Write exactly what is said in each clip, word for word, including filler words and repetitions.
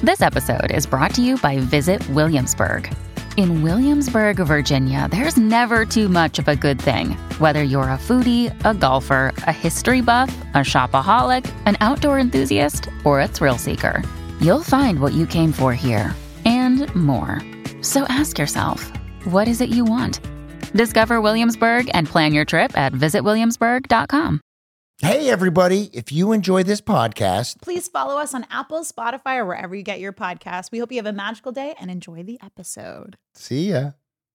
This episode is brought to you by Visit Williamsburg. In Williamsburg, Virginia, there's never too much of a good thing. Whether you're a foodie, a golfer, a history buff, a shopaholic, an outdoor enthusiast, or a thrill seeker, you'll find what you came for here and more. So ask yourself, what is it you want? Discover Williamsburg and plan your trip at visit williamsburg dot com. Hey, everybody. If you enjoy this podcast, please follow us on Apple, Spotify, or wherever you get your podcasts. We hope you have a magical day and enjoy the episode. See ya.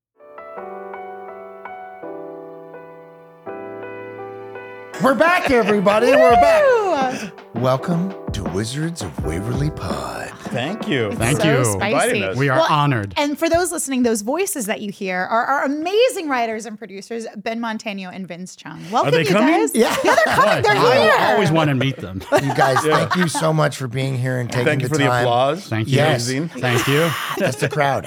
We're back, everybody. We're back. Welcome to Wizards of Waverly Pod. Thank you. It's Thank so you. Spicy. We are well, honored. And for those listening, those voices that you hear are our amazing writers and producers, Ben Montano and Vince Chung. Welcome, they you coming? guys. Yeah. yeah, they're coming. They're here. I always want to meet them. You guys, thank you so much for being here and taking Thank the you for time. the applause. Thank you. Yes. Thank you. That's the crowd.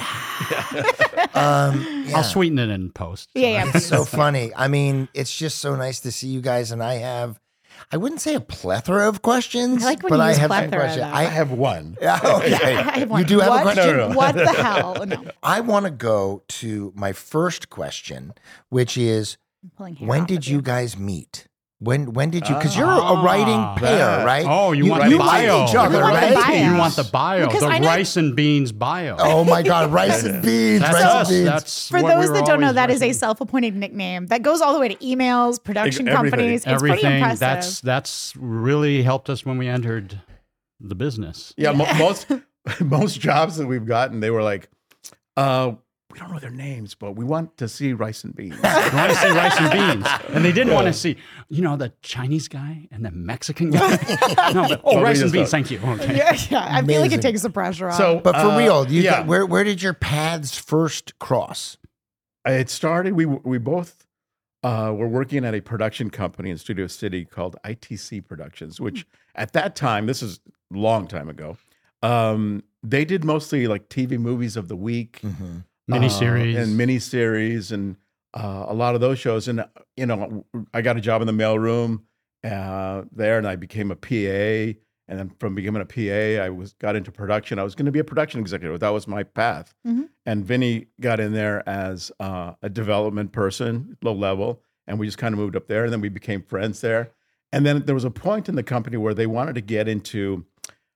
um, yeah. I'll sweeten it in post. Yeah, yeah. It's so funny. I mean, it's just so nice to see you guys, and I have, I wouldn't say a plethora of questions, I like when but you I use have some plethora, questions. though. I have one. Yeah, okay. I have one. You do have what? a question? No, no, no. What the hell? No. I want to go to my first question, which is, I'm pulling hair when off did of you guys meet? When when did you? Because you're a Ah, writing pair, that. right? Oh, you want you the like bio. each other, You want the right? bio. You want the bio, Because the I know- rice and beans bio. Oh my God, rice and beans, That's rice us. and beans. That's For what those we were that don't know, always that is a writing. self-appointed nickname that goes all the way to emails, production Everything. companies. It's pretty Everything. impressive. That's that's really helped us when we entered the business. Yeah, mo- most most jobs that we've gotten, they were like, uh, we don't know their names, but we want to see rice and beans. You want to see rice and beans, and they didn't want to see, you know, the Chinese guy and the Mexican guy. No, but, oh, Well, rice we and just beans. don't. Thank you. Okay. yeah, yeah. I feel like Amazing. it takes the pressure off. So, But for uh, real, you yeah, got, where where did your paths first cross? it started. We we both uh, were working at a production company in Studio City called I T C Productions, which at that time, this is a long time ago, um, they did mostly like T V movies of the week. Mm-hmm. Miniseries. uh, and miniseries and uh, a lot of those shows. And, uh, you know, I got a job in the mailroom uh, there and I became a P A. And then from becoming a P A, I was got into production. I was going to be a production executive. That was my path. Mhm. And Vinny got in there as uh, a development person, low level. And we just kind of moved up there. And then we became friends there. And then there was a point in the company where they wanted to get into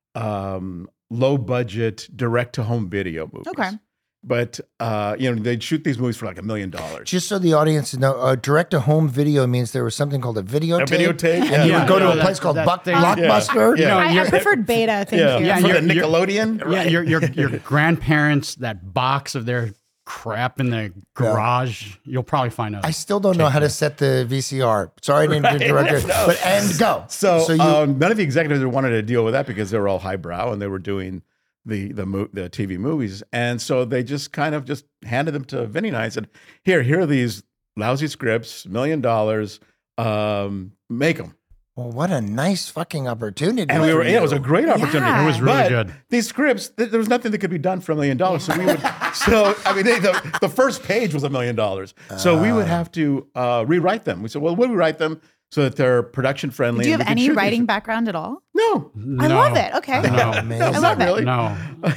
um, low budget, direct to home video movies. Okay. But uh, you know, they'd shoot these movies for like a million dollars. Just so the audience know, uh, direct-to-home video means there was something called a videotape. A videotape, and yeah. you Yeah, would go to yeah, a that- place called that Buck, thing- Blockbuster. Yeah. You know, I, I you're- preferred beta. Thank Yeah. you. Yeah, for you're- the you're- Nickelodeon. Yeah, your your your grandparents, that box of their crap in the garage, you'll probably find out. I still don't know how to set the V C R. Sorry, I didn't right. interrupt you. But and go. So, you, um, none of the executives wanted to deal with that because they were all highbrow and they were doing the the mo- the T V movies, and so they just kind of just handed them to Vinny and I and said, "Here, here are these lousy scripts, million dollars, um, make them." well, what a nice fucking opportunity. And we were, for yeah, it was a you. great opportunity. Yeah. It was really But good. These scripts, th- there was nothing that could be done for a million dollars. So we would, so I mean, they, the, the first page was a million dollars. So we would have to uh, rewrite them. We said, well, we'll rewrite them so that they're production friendly. Do you and have we can any shoot writing these. background at all? No. I love it. Okay. No, Amazing. I love it. Really? no.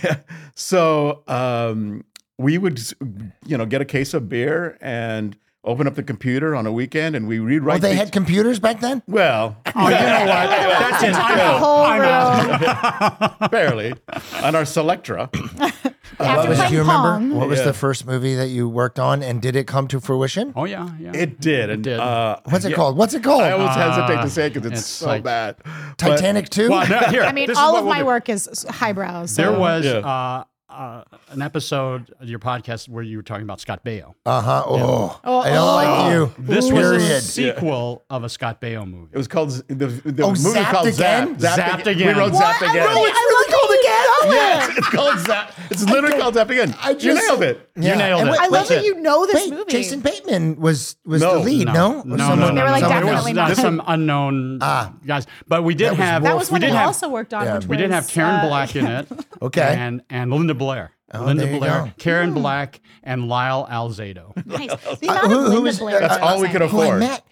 So um, we would, you know, get a case of beer and open up the computer on a weekend, and we rewrite. Oh, they these- had computers back then? well, Oh, you know what? That's it. I'm The out. whole I'm out. room. barely on our Selectra. After Was- playing do you remember Pong. what was Yeah. the first movie that you worked on, and did it come to fruition? Oh yeah, yeah. It did. And, did. Uh, What's it yeah, called? What's it called? I always hesitate Uh, to say it because it's, it's so like- bad. Titanic two? Well, no, here, I mean, this is all what of we'll my do. work is highbrow. So. There was Yeah. uh, uh, an episode of your podcast where you were talking about Scott Baio. Uh huh. Oh, Oh, I don't oh. like you. This was a Period. sequel of a Scott Baio movie. It was called Z- the, the Oh, movie was Zapped called Again? Zapped. Zapped Again. We wrote What? Zapped Again. I love it. really called again? Yes, it's called Zapped. It's literally called Zapped Again. I you just- nailed it. You nailed And it. wait, I love That's that it. you know this Wait, movie. Jason Bateman was was No, the lead, no? No, Or no, someone- no, no, They were like, no. someone It was definitely not not. some unknown Ah. guys, but we did That was have. that was we one did I have. also worked on. Yeah. Which We did was, have Karen uh, Black in it. Okay. And and Linda Blair. Oh, Linda there you Blair, go. Karen Black, and Lyle Alzado. Nice. The Uh, amount who- of who Linda was- Blair. That's is all we could amazing. Who I afford. met.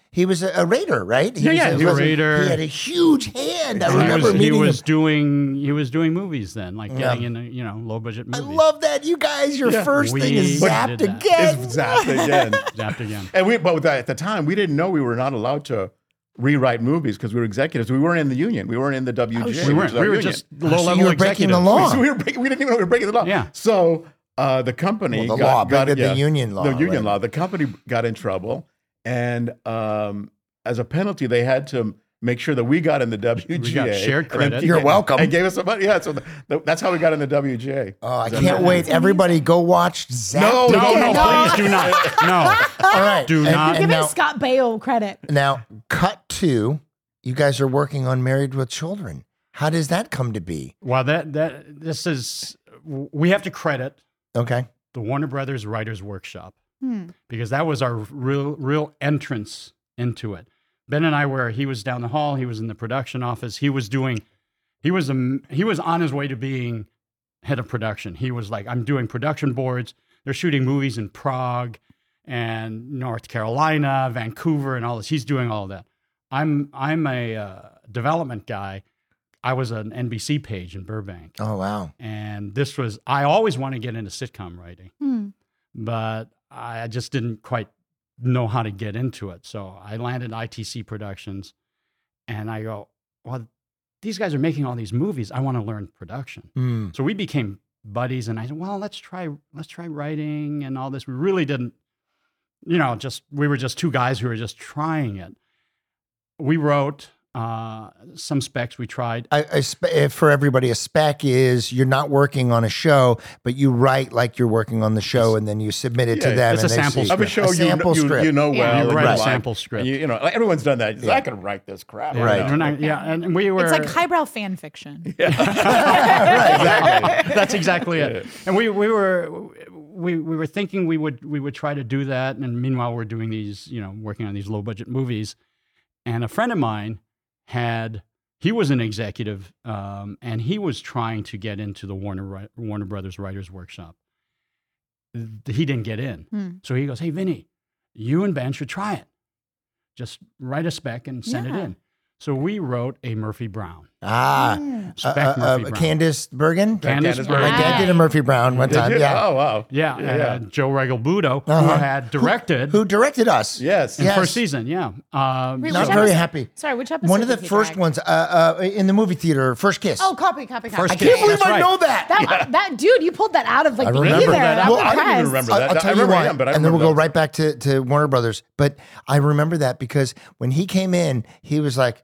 He was a, a Raider, right? He Yeah, was yeah, a, he was a was a- Raider. He had a huge hand. I he remember was, he meeting was him. doing he was doing movies then, like Yeah. getting in you know low budget I movies. love that. You guys, your Yeah. first We thing is did zapped that. again. It's zapped again. Zapped again. And we, but at the time, we didn't know we were not allowed to rewrite movies because we were executives. We weren't in the union. We weren't in the W G A. We which weren't. is our We were union. just So low level you were breaking the executives. law. So we, were breaking, we didn't even know we were breaking the law. Yeah. So uh, the company Well, the got, law, got the- the yeah, union law, the union right. law. The company got in trouble, and um, as a penalty, they had to make sure that we got in the W G A. We got shared and then credit. he- You're welcome. And gave us some money. Yeah, so the, the, that's how we got in the W G A. Oh, I Is that can't right? wait. Everybody go watch Zapped No, No, again. no, No. please do not. No. All right. Do And- not. and Giving now, Scott Baio credit. now, cut to you guys are working on Married with Children. How does that come to be? Well, that that this is we have to credit Okay. the Warner Brothers Writers Workshop Hmm. because that was our real real entrance into it. Ben and I were he was down the hall, he was in the production office, he was doing he was a, he was on his way to being head of production. He was like, I'm doing production boards. They're shooting movies in Prague and North Carolina, Vancouver, and all this. He's doing all of that. I'm I'm a uh, development guy. I was an N B C page in Burbank. Oh, wow. And this was, I always want to get into sitcom writing, Hmm. but I just didn't quite know how to get into it. So I landed I T C Productions and I go, well, these guys are making all these movies. I want to learn production. Hmm. So we became buddies and I said, well, let's try, let's try writing and all this. We really didn't, you know, just, we were just two guys who were just trying it. We wrote uh, some specs we tried. I, I spe- if for everybody, a spec is you're not working on a show, but you write like you're working on the show, and then you submit it to Yeah, them. it's and a they sample see- Of a script. show A you, sample you, script. you know Yeah. well. You and write a like. sample script. You, you know, like, everyone's done that. Yeah. I can write this crap. Yeah, Right. we're not- yeah, and we were. It's like highbrow fan fiction. exactly. That's exactly it. And we we were we we were thinking we would we would try to do that, and meanwhile we're doing these, you know, working on these low budget movies. And a friend of mine had he was an executive, um, and he was trying to get into the Warner Ri- Warner Brothers Writers Workshop. He didn't get in, Hmm. so he goes, "Hey, Vinny, you and Ben should try it. Just write a spec and send Yeah. it in." So we wrote a Murphy Brown. Ah, Mm. uh, Spec uh, Murphy uh, Brown. Candace Bergen. Candace Candace Bergen. My dad did a Murphy Brown one Did time. you? Yeah. Oh, wow. Yeah, Yeah. Uh, Joe Regalbuto, Uh-huh. who had directed Who directed us? Yes. in Yes. first season. Yeah, um, Wait, Not which very episode- happy. Sorry, which episode? One of the did he first direct? ones uh, uh, in the movie theater, First Kiss. Oh, copy, copy, copy. First I Kiss. can't believe That's I right. know that. That, that dude, you pulled that out of like I the remember ether. that. I'm Well, I didn't even impressed. remember I'll, that. I'll I tell you remember why, him, but I and then we'll remember go that. right back to, to Warner Brothers. But I remember that because when he came in, he was like,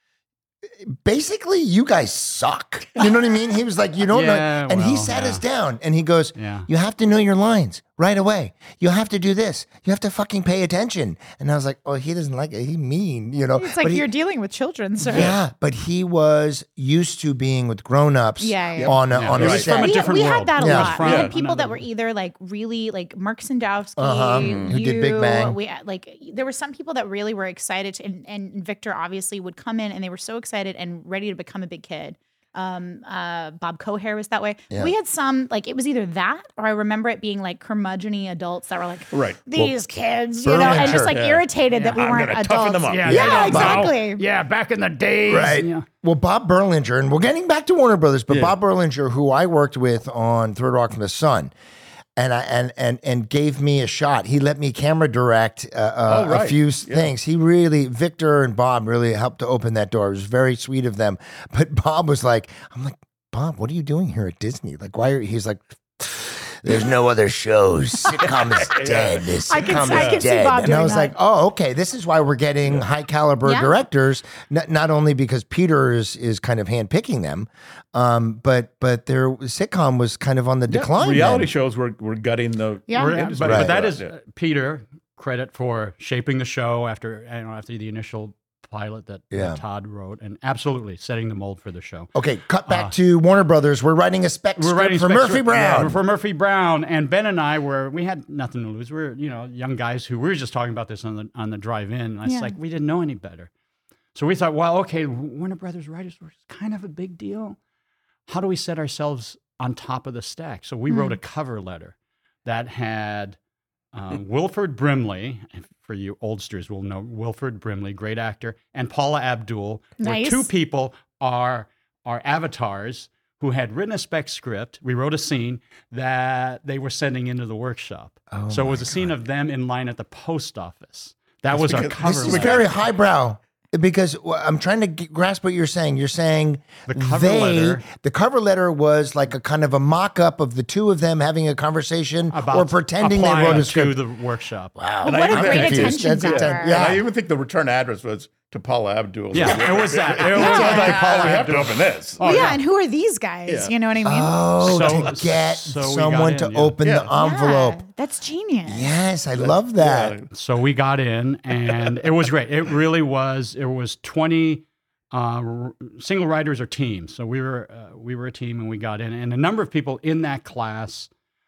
basically, you guys suck. You know what I mean? He was like, you don't Yeah, know. And he well, sat yeah. us down and he goes, Yeah. you have to know your lines right away. You have to do this. You have to fucking pay attention. And I was like, oh, he doesn't like it. He mean, you know. It's like But he- you're dealing with children, sir. yeah, but he was used to being with grown-ups Yeah, yeah. on a, Yeah. on It a was set. from a we, different we had world. that a Yeah. lot. We Yeah. had people that Another- were either like really like Mark Sandowski, Uh-huh. Who did Big you, Bang. We like there were some people that really were excited, to, and, and Victor obviously would come in and they were so excited and ready to become a big kid. Um, uh, Bob Cohair was that way. Yeah. We had some like it was either that or I remember it being like curmudgeon-y adults that were like, Right. these kids, you know, and just like Yeah. irritated that we I'm weren't gonna adults. toughen them up. Yeah, Yeah, you know, exactly. Bob- Yeah, back in the days. Right. Yeah. Well, Bob Berlinger, and we're getting back to Warner Brothers, but Yeah. Bob Berlinger, who I worked with on Third Rock from the Sun, and I and and and gave me a shot. He let me camera direct uh, uh, Oh, right. a few s- things. He really, Victor and Bob really helped to open that door. It was very sweet of them. But Bob was like, I'm like, Bob, what are you doing here at Disney? Like, why are he's like, there's no other shows. Sitcom is dead. This I can- sitcom I is can see dead. Bob and I doing was that. like, oh, okay. This is why we're getting high caliber Yeah. directors. Not, not only because Peter is, is kind of handpicking them, um, but but their sitcom was kind of on the decline. Reality then. shows were, were gutting the Yeah. We're- industry. but, Right. but that is Yeah. uh, Peter credit for shaping the show after you know after the initial pilot that, that Yeah. Todd wrote, and absolutely setting the mold for the show. Okay, cut back to Warner Brothers. We're writing a spec We're script writing for spec Murphy script- Brown. yeah, for Murphy Brown, and Ben and I were we had nothing to lose. We were you know young guys who we were just talking about this on the on the drive in. And it's Yeah. like we didn't know any better, so we thought, well, okay, Warner Brothers Writers were kind of a big deal. How do we set ourselves on top of the stack? So we wrote a cover letter that had um, Wilford Brimley. for you oldsters will know Wilford Brimley, great actor, and Paula Abdul Nice. were two people are are avatars who had written a spec script. We wrote a scene that they were sending into the workshop. Oh so it was my a scene God. of them in line at the post office. That was our because- cover. This is letter. very highbrow because wh- I'm trying to g- grasp what you're saying. You're saying The cover they, letter- the cover letter was like a kind of a mock-up of the two of them having a conversation about or pretending they applying wrote a to script. the workshop. Wow, Well, what a I'm great confused. attention That's grabber. atten- Yeah, And I even think the return address was to Paula Abdul. Yeah, it was that. It was Yeah. like Paula Oh, we have Abdul. to open this. Oh, yeah, yeah. and who are these guys? Yeah. You know what I mean? Oh, So- to get so we got someone in, to yeah. open Yeah. the envelope. Yeah, that's genius. Yes, I love that. Yeah. So we got in, and it was great. It really was. It was twenty uh, r- single writers or teams. So we were uh, we were a team, and we got in, and a number of people in that class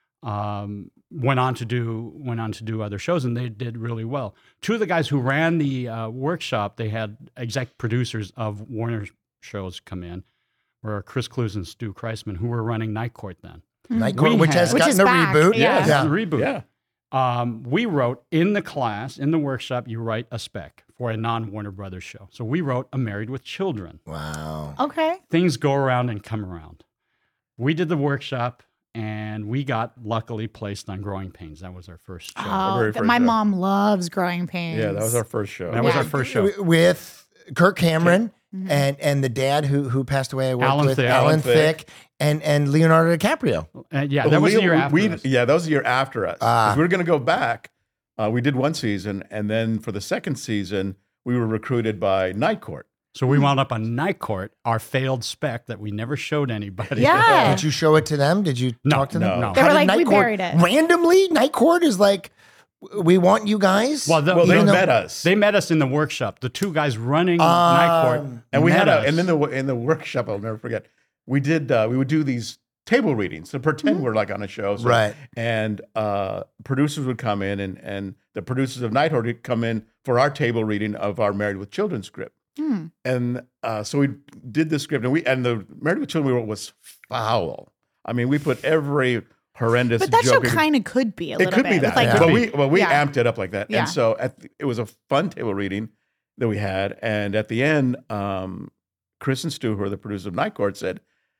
um, went on to do went on to do other shows, and they did really well. Two of the guys who ran the uh, workshop, they had exec producers of Warner shows come in, were Chris Clues and Stu Kreisman, who were running Night Court then. Night We Court, which had- has Which gotten is a back, reboot. yeah. yeah. The reboot. Yeah. Um, we wrote in the class, in the workshop, you write a spec for a non-Warner Brothers show. So we wrote A Married with Children. Wow. Okay. Things go around and come around. We did the workshop, and we got luckily placed on Growing Pains. That was our first show. Oh, very th- first my show. mom loves Growing Pains. Yeah, that was our first show. That was Yeah. our first show. W- With Kirk Cameron Mhm. and and the dad who who passed away. I worked Alan with Thicke. Alan Alan Thicke, Thicke. and and Leonardo DiCaprio. Uh, yeah, that was the We- year after we, us. Yeah, that was the year after us. 'Cause Ah. we were going to go back. Uh, we did one season, and then for the second season, we were recruited by Night Court. So we wound up on Night Court, our failed spec that we never showed anybody. Yeah. Did you show it to them? Did you No, talk to them? no. They How were did like, Night we Court- buried it. Randomly, Night Court is like, we want you guys. Well, the- Well, they Even though- met us, They met us in the workshop. The two guys running Night Court. Um, and we met had a. us. And then the in the workshop, I'll never forget. We did. Uh, we would do these table readings to pretend we're like on a show. So- Right. And uh, producers would come in, and and the producers of Night Court would come in for our table reading of our Married with Children script. Hmm. And uh, so we did the script, and we and the Married with Children we wrote was foul. I mean, we put every horrendous. But that show joke in- kind of could be a It little could bit. be with, that, like, Yeah. but we but we Yeah. amped it up like that, Yeah. and so at the, it was a fun table reading that we had, and at the end, um, Chris and Stu, who are the producers of Night Court, said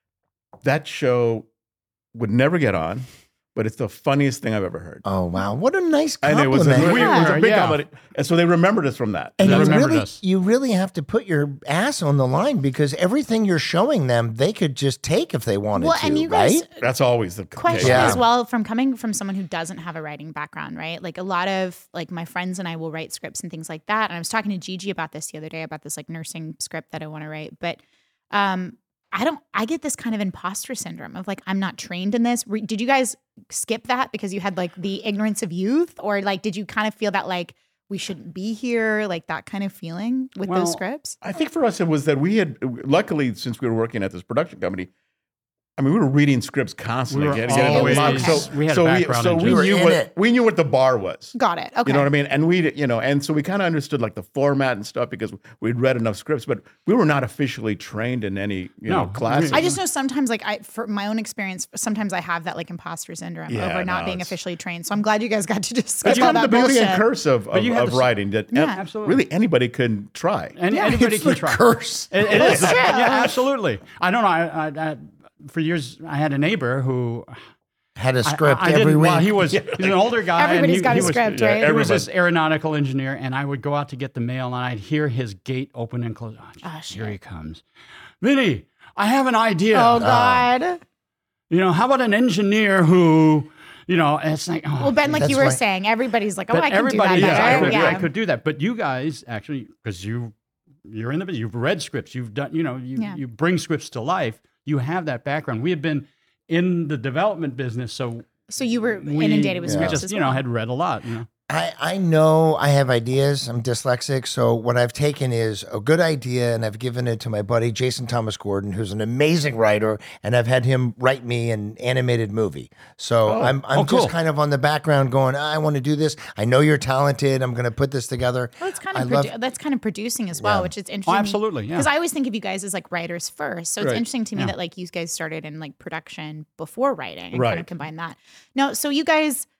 that show would never get on, but it's the funniest thing I've ever heard. Oh wow, what a nice And compliment! it was a, we- it was a big Yeah. compliment, and so they remembered us from that. And They you remembered really, us. you really have to put your ass on the line because everything you're showing them, they could just take if they wanted well, to, and you right? guys, That's always the question Yeah. as well from coming from someone who doesn't have a writing background, right? Like a lot of like my friends and I will write scripts and things like that. And I was talking to Gigi about this the other day about this like nursing script that I want to write, but um I don't I get this kind of imposter syndrome of like I'm not trained in this. Re- did you guys skip that because you had like the ignorance of youth, or like did you kind of feel that like we shouldn't be here, like that kind of feeling with Well, those scripts? I think for us it was that we had, luckily, since we were working at this production company, I mean, we were reading scripts constantly. We were getting- getting always- them locked. so we had a so background so in we We were knew in what it. we knew what the bar was. Got it. Okay. You know what I mean? And we, you know, and so we kind of understood like the format and stuff because we'd read enough scripts, but we were not officially trained in any, you No, know, classes. I just know sometimes, like I, for my own experience, sometimes I have that like imposter syndrome Yeah, over not no, being it's- officially trained. So I'm glad you guys got to just That's skip all kind of that the beauty bullshit. and curse of, of, you had of the s- writing that Yeah. ev- Absolutely. really anybody could try. And Yeah. anybody It's can the try. curse. It, it is. It's true. Yeah, absolutely. I don't know. I, I, I, for years, I had a neighbor who Had a I- script I, I every didn't- week. Well, he was he's an older guy. and Everybody's he, got he a was, script, yeah, right? He was Everybody. this aeronautical engineer, and I would go out to get the mail, and I'd hear his gate open and close. Oh, Ah, here shit. he comes, Vinny. I have an idea. Oh God. You know, how about an engineer who, you know, and it's like, oh, Well, Ben, like That's you were right. saying, everybody's like, oh, but I can do everybody, that yeah, better. I could, yeah. I could do that. But you guys actually, because you, you're in the, you've read scripts, you've done, you know, you, Yeah. you bring scripts to life. You have that background. We had been in the development business, so So you were we inundated with Yeah. scripts just, as you know, well. had read a lot. You know, I, I know I have ideas. I'm dyslexic. So what I've taken is a good idea and I've given it to my buddy, Jason Thomas Gordon, who's an amazing writer. And I've had him write me an animated movie. So Oh. I'm, I'm Oh, cool. just kind of on the background going, I want to do this. I know you're talented. I'm going to put this together. Well, it's kind I of love- produ- that's kind of producing as well, Yeah. which is interesting. oh, absolutely, yeah. Because I always think of you guys as like writers first. So it's Right. interesting to me Yeah. that like you guys started in like production before writing and kind Right. of combine that. No, so you guys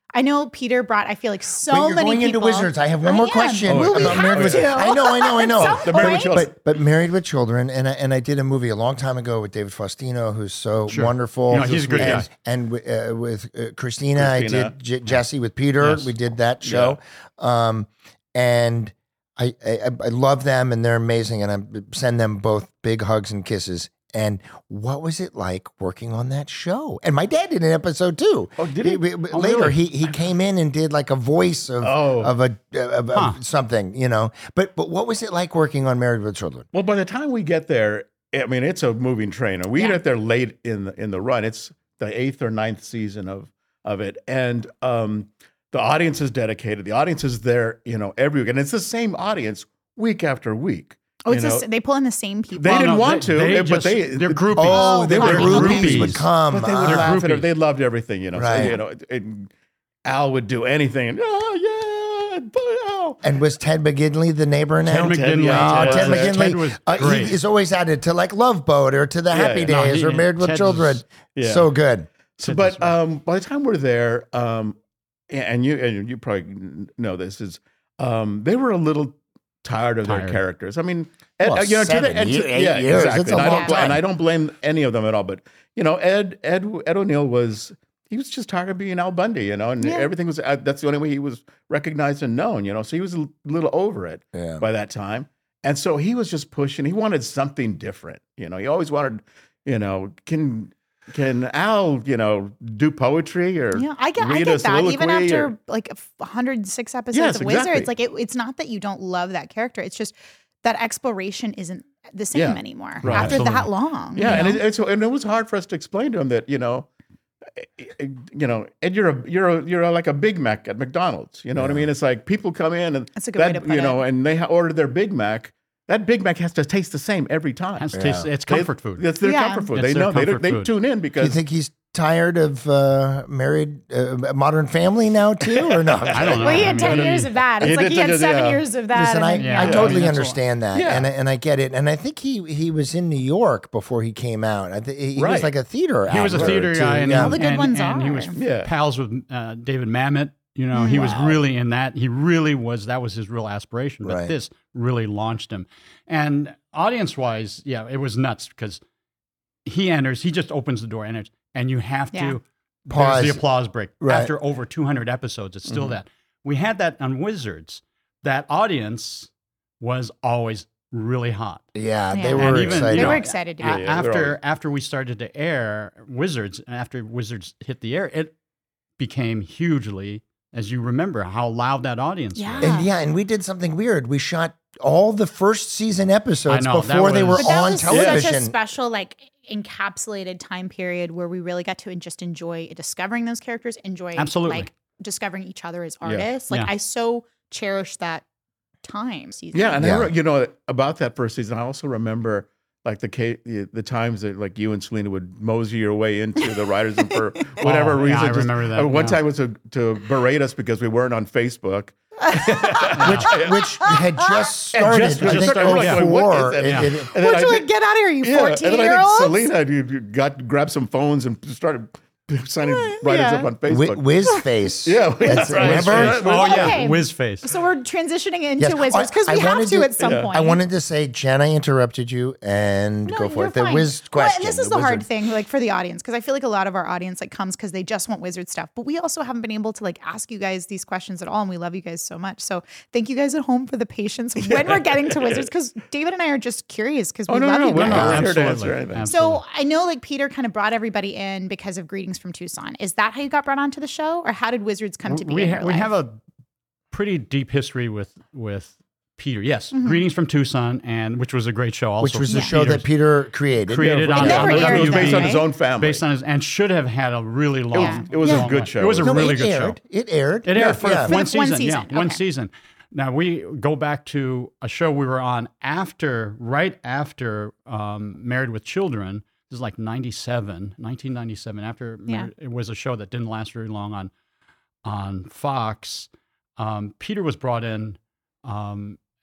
I know Peter brought, I feel like so But you're many going people. into Wizards. I have one I more am. question Well, we about have Married with to. I know, I know, I know. At some The Married with point. Children. But but Married with Children, and I, and I did a movie a long time ago with David Faustino, who's so Sure. wonderful. You know, he's a good and, guy. And wi- uh, with uh, Christina, Christina. I did J- Jesse with Peter. Yes. We did that show, um, and I, I I love them, and they're amazing, and I send them both big hugs and kisses. And what was it like working on that show? And my dad did an episode too. Oh, did he? we- Oh, later, really? he he came in and did like a voice of Oh. of a of, of Huh. something, you know. But but what was it like working on Married with Children? Well, by the time we get there, I mean it's a moving train, and we Yeah. get there late in the in the run. It's the eighth or ninth season of of it, and um, the audience is dedicated. The audience is there, you know, every week, and it's the same audience week after week. Oh, it's you the know? s- they pull in the same people. They Well, didn't no, want they- to, they but just- they they're groupies. Oh, they were They're groupies groupies. would come. But they would Ah. They're laugh at her. groupies. They loved everything, you know. Right. So, you know, and Al would do anything, and oh yeah, but, oh. And was Ted McGinley the neighbor now? Ted McGinley. yeah, Oh, Ted Ted was- McGinley. Ted was uh, great. he is always added to like Love Boat or to the Happy yeah. No, Days he- or Married with Ted Children. was- Yeah. So good. So, Ted but was- um, by the time we're there, um, and you and you probably know this is um, they were a little tired of their Tired. characters. I mean, Ed, Well, uh, you know, to seven the, Ed, ye- to- eight yeah, years, exactly. that's a And I long don't, bl- time. and I don't blame any of them at all. But you know, Ed Ed Ed O'Neill was he was just tired of being Al Bundy, you know, and Yeah. everything was uh, that's the only way he was recognized and known, you know. So he was a l- little over it Yeah. by that time, and so he was just pushing. He wanted something different, you know. He always wanted, you know, can. Can Al, you know, do poetry or Yeah, I get, I read get a that. Even soliloquy after or- like one hundred six episodes Yes, of exactly. Wizards, like it, it's not that you don't love that character. It's just that exploration isn't the same Yeah. anymore Right. after Absolutely. that long. Yeah, you and know? it, it's and it was hard for us to explain to him that you know, eh, eh, you know, and you're a you're a you're a, like a Big Mac at McDonald's. You know what I mean? It's like people come in and That's a good way that, to put you know, it. and they ha- order their Big Mac. That Big Mac has to taste the same every time. Has to Yeah. taste, it's They- comfort food. That's their Yeah. comfort food. It's they their know they comfort they food. tune in Do you because think he's tired of uh, Married uh, Modern Family now too, or no? I don't know. Well, he I had mean, ten I years mean, of that. It's he like did he had ten- seven yeah. years of that. Listen, and I, then- Yeah, I I totally mean, that's understand that, Yeah. and and I get it, and I think he he was in New York before he came out. I think he, he was Right. like a theater. He was a actor, theater too. guy, and, yeah. All the good and, ones and he are. was Yeah. pals with uh, David Mamet. You know, he was Wow. really in that. He really was. That was his real aspiration. But Right. this really launched him. And audience-wise, yeah, it was nuts because he enters. He just opens the door, enters, and you have Yeah. to Pause. There's the applause break Right. after over two hundred episodes. It's still Mhm. that. We had that on Wizards. That audience was always really hot. Yeah, Yeah. they And were even, excited. They you know, were excited to A- be Yeah, yeah, they're after always- after we started to air Wizards, and after Wizards hit the air, it became hugely, as you remember, how loud that audience Yeah. was. And yeah, and we did something weird. We shot all the first season episodes I know, that before they were was- But that on was television. such a special, like, encapsulated time period where we really got to just enjoy discovering those characters, enjoy Absolutely. like discovering each other as Yeah. artists. Like Yeah. I so cherish that time season. yeah, and Yeah. I, re- you know about that first season. I also remember like the ca- the, the times that like you and Selena would mosey your way into the writers and for whatever Oh, yeah, reason. I just- remember that, uh, one yeah. time was to, to berate us because we weren't on Facebook. which which had just started. just- I just think started, like, oh what four. is it? It- Yeah. it- And then Would I you think- like get out of here, you Yeah, fourteen and then I year think olds? Selena you, you got grabbed some phones and started signing writers yeah. up on Wi- Facebook. Whiz face. Yeah, That's, right. remember? Right. Oh yeah, Okay. whiz face. So we're transitioning into Yes. Wizards because I- we I have wanted to to- at some yeah. point. I wanted to say, Jen, I interrupted you, and No, go for you're it. The fine. whiz Well, question. and this is the the hard wizard. thing, like for the audience, because I feel like a lot of our audience like comes because they just want Wizard stuff, but we also haven't been able to like ask you guys these questions at all, and we love you guys so much. So thank you guys at home for the patience when we're getting to Wizards, because David and I are just curious because we Oh, no, love no, you we're guys. not. No, here to answer absolutely. anything. Absolutely. So I know like Peter kind of brought everybody in because of Greetings from Tucson. Is that how you got brought onto the show, or how did Wizards come to be? we in ha- your we life? have a pretty deep history with with Peter. Yes, Mhm. Greetings from Tucson, and which was a great show. Also, Which was the Yeah. show that Peter created. created It on, never on the aired It was then, based on his right? own family. based on his, and should have had a really long. Yeah. it was Yeah. a good show. It was a No, really it good aired. show. It aired. It Yeah, aired for yeah. For one the- one season. season, Yeah, one okay. season. Now we go back to a show we were on after, right after um, Married with Children. This is like ninety-seven, nineteen ninety-seven. After Yeah. Married- it was a show that didn't last very long on on Fox. Um, Peter was brought in um,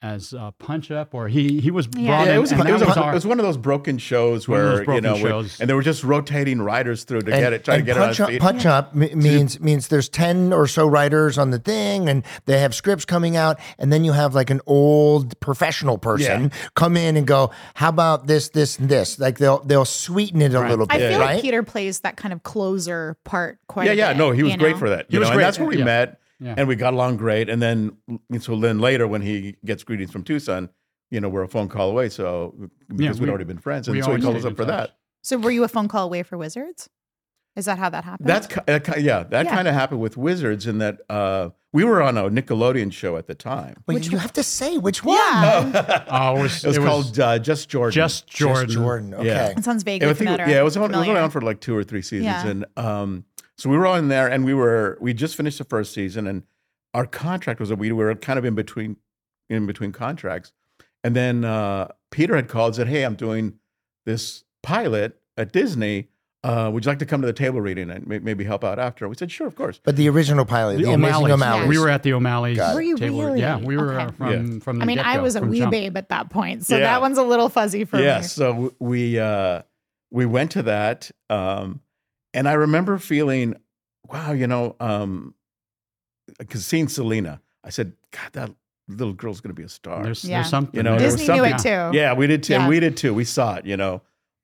as uh, Punch Up, or he he was Yeah. brought Yeah, in. it was, and it, that was a, was our- it was one of those broken shows One of those where you broken know, where- shows. and they were just rotating writers through to And, get it, try to and get it on punch its up, feet. punch up m- means means there's ten or so writers on the thing, and they have scripts coming out, and then you have like an old professional person come in and go, "How about this, this, and this?" Like they'll they'll sweeten it a Right. little I bit, feel right? like Peter plays that kind of closer part quite Yeah, a yeah, bit, no, he was you great know? for that. He You was know, great, and that's where we yeah. met, Yeah. and we got along great. And then, so then later, when he gets greetings from Tucson, you know, we're a phone call away. So because we- we'd already been friends, and we so he always called us stayed up in for touch. that. So were you a phone call away for Wizards? Is that how that happened? That's ki- uh, ki- yeah, that Yeah. kind of happened with Wizards in that uh, we were on a Nickelodeon show at the time. Well, you have to say which one. Yeah. Oh, it was, It was it called uh, Just Jordan. Just Jordan. Just Jordan. Okay. Yeah. It sounds Yeah, vaguely I think- familiar. yeah, it was on, it was only familiar. on for like two or three seasons, Yeah. and um, so we were on there, and we were we just finished the first season, and our contract was that we were kind of in between in between contracts, and then uh, Peter had called and said, "Hey, I'm doing this pilot at Disney. Uh, would you like to come to the table reading and may- maybe help out after?" We said, "Sure, of course." But the original pilot, the, The Amazing O'Malley's. O'Malley's. We were at the O'Malley's Got it. Were you table. really? Yeah, we were uh, Okay. from from the I mean, I get-go, was a from wee jump. babe at that point, so Yeah. that one's a little fuzzy for yeah, me. so we uh, we went to that, um, and I remember feeling, wow, you know, um, because seeing Selena, I said, God, that little girl's going to be a star. There's, Yeah. there's something. You know, there. there was Disney knew it something- too. Yeah, we did too. Yeah. We did too. We saw it, you know.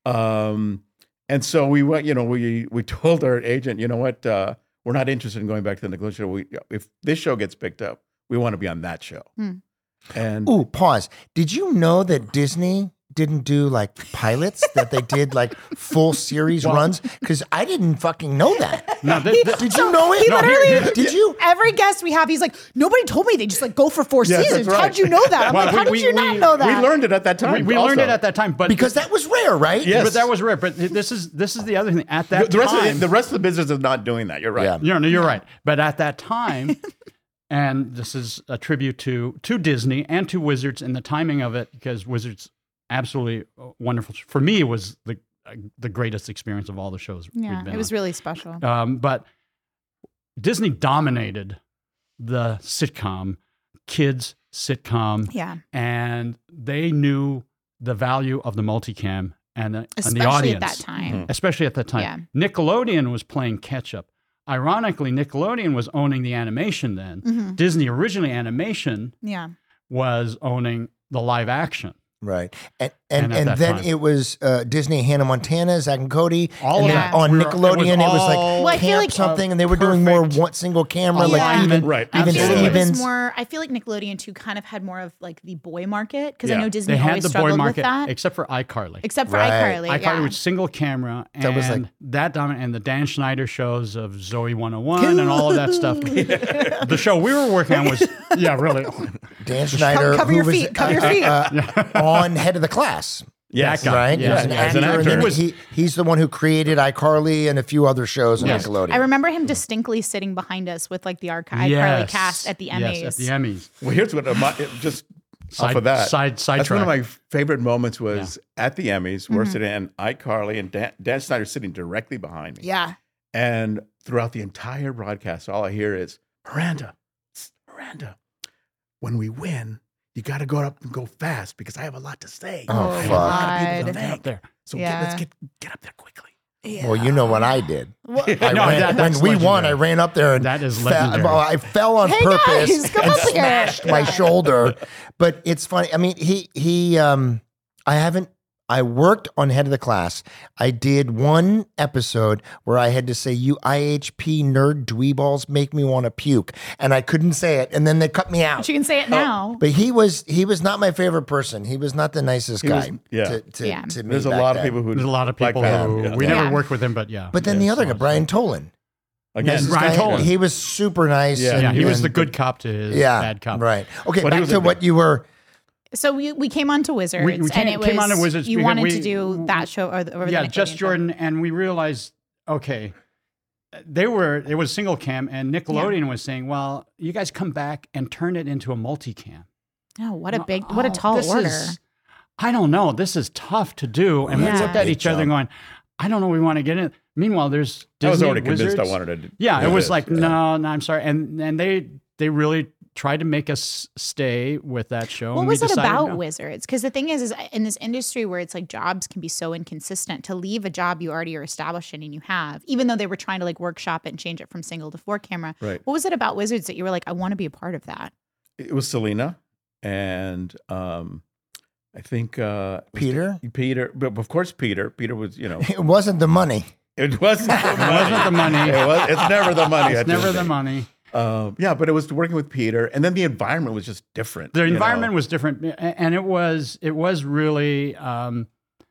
Um, and so we went, you know, we we told our agent, you know what, uh, we're not interested in going back to the Nickelodeon show. We, if this show gets picked up, we want to be on that show. Hmm. And Ooh, pause. Did you know that Disney didn't do like pilots, that they did like full series Well- runs? Because I didn't fucking know that. No, th- th- Did you know it? He No, literally, here- here- did you? Every guest we have, he's like, nobody told me they just like go for four Yeah, that's seasons. right. How'd you know that? I'm Well, like, how we- did we- you not we- know we that? learned it at that time. we, we learned also. it at that time, but Because that was rare, right? Yes. but that was rare. But this is this is the other thing. At The, that the rest time, of the, the rest of the business is not doing that. You're right. Yeah. You know, no, you're right. But at that time, and this is a tribute to to Disney and to Wizards and the timing of it, because Wizards absolutely wonderful. For me, it was the uh, the greatest experience of all the shows. Yeah, we've been it was on. really special. Um, but Disney dominated the sitcom, kids sitcom, Yeah, and they knew the value of the multicam and the, and especially the audience, at that time. especially at that time. Nickelodeon was playing catch up. Ironically, Nickelodeon was owning the animation then. Mhm. Disney originally animation Yeah, was owning the live action. Right. And and, And at and, that then time. it was uh, Disney, Hannah Montana, Zack and Cody. All and of then that. on We were- it was Nickelodeon, it was, like all- Well, I feel camp like- something, and they were doing more Perfect one single camera, like alignment. even, Right. even I feel like Absolutely. it was Stevens. more. I feel like Nickelodeon too kind of had more of like the boy market because I Yeah. know Disney They had always the boy struggled market, with that, except for iCarly. except for Right. iCarly. iCarly yeah. was single camera, and That was like- that dominant, and the Dan Schneider shows of Zoe one oh one and all of that stuff. The show we were working on was, yeah, really. Dan Schneider, cover who your was feet, cover your uh, feet. uh, on Head of the Class. Yes. That guy. Right? Yeah. As an Yeah, actor, as an and actor. then He was- he, he's the one who created iCarly and a few other shows on Yes. Nickelodeon. I remember him distinctly sitting behind us with like the archi- iCarly Yes. cast at the Emmys. Yes, at the Emmys. Well, here's what my, it just Side, off of that. side, That's one sidetrack. of my favorite moments was at the Emmys. We're sitting and iCarly and Dan, Dan Snyder sitting directly behind me. Yeah, And throughout the entire broadcast, all I hear is, Miranda, Miranda, when we win, you got to go up and go fast because I have a lot to say. Oh, I have a fuck. lot of people to God. thank. Up there. So Yeah. get, let's get get up there quickly. Well, you know what I did. Well, I No, ran, that- when that's we won, I legendary. ran up there and That is fell, legendary. well, I fell on Hey, purpose guys, come and up here. smashed my shoulder. But it's funny. I mean, he he. Um, I haven't. I worked on Head of the Class. I did one episode where I had to say, "You I H P nerd dweeballs make me want to puke," and I couldn't say it, and then they cut me out. but you can say it Oh, now. But he was he was not my favorite person. He was not the nicest He guy. was- yeah. To, to, Yeah. to me There's a back lot then. of people who There's a lot of like people that. who Yeah. we Yeah. never worked with him, but yeah. But then Yeah, the other so guy, it's- Brian Tolan. Again, This Brian guy, Tolan. he was super nice. Yeah. and- Yeah, he was and- the good cop to his yeah, bad cop. Right. Okay, But he back was to a what good- you were. So we, we came on to Wizards, We- we came- and it was came on to Wizards you because wanted we- to do that show or the, or the Yeah, Nickelodeon just show. Jordan, and we realized, okay, they were it was single cam, and Nickelodeon was saying, well, you guys come back and turn it into a multicam. Oh, what a big, what a Oh, tall this order! is- I don't know. This is tough to do, and Yeah. we looked at Big each other jump. going, I don't know. We want to get in. Meanwhile, there's Disney, I was already convinced Wizards. I wanted to. Yeah, do it was this. like, no, no, I'm sorry, and and they they really tried to make us stay with that show. What and we was it decided about no. Wizards? Because the thing is, is in this industry where it's like jobs can be so inconsistent, to leave a job you already are established in and you have, even though they were trying to like workshop it and change it from single to four camera. Right. What was it about Wizards that you were like, I want to be a part of that? It was Selena and um, I think uh, Peter? Peter, but of course Peter. Peter was, you know, It wasn't the money. it wasn't the money. It wasn't the money. It was, it's never the money. It's at never Disney. the money. Uh, yeah, but it was working with Peter, and then the environment was just different. The you environment know? was different, a- and it was it was really. Um,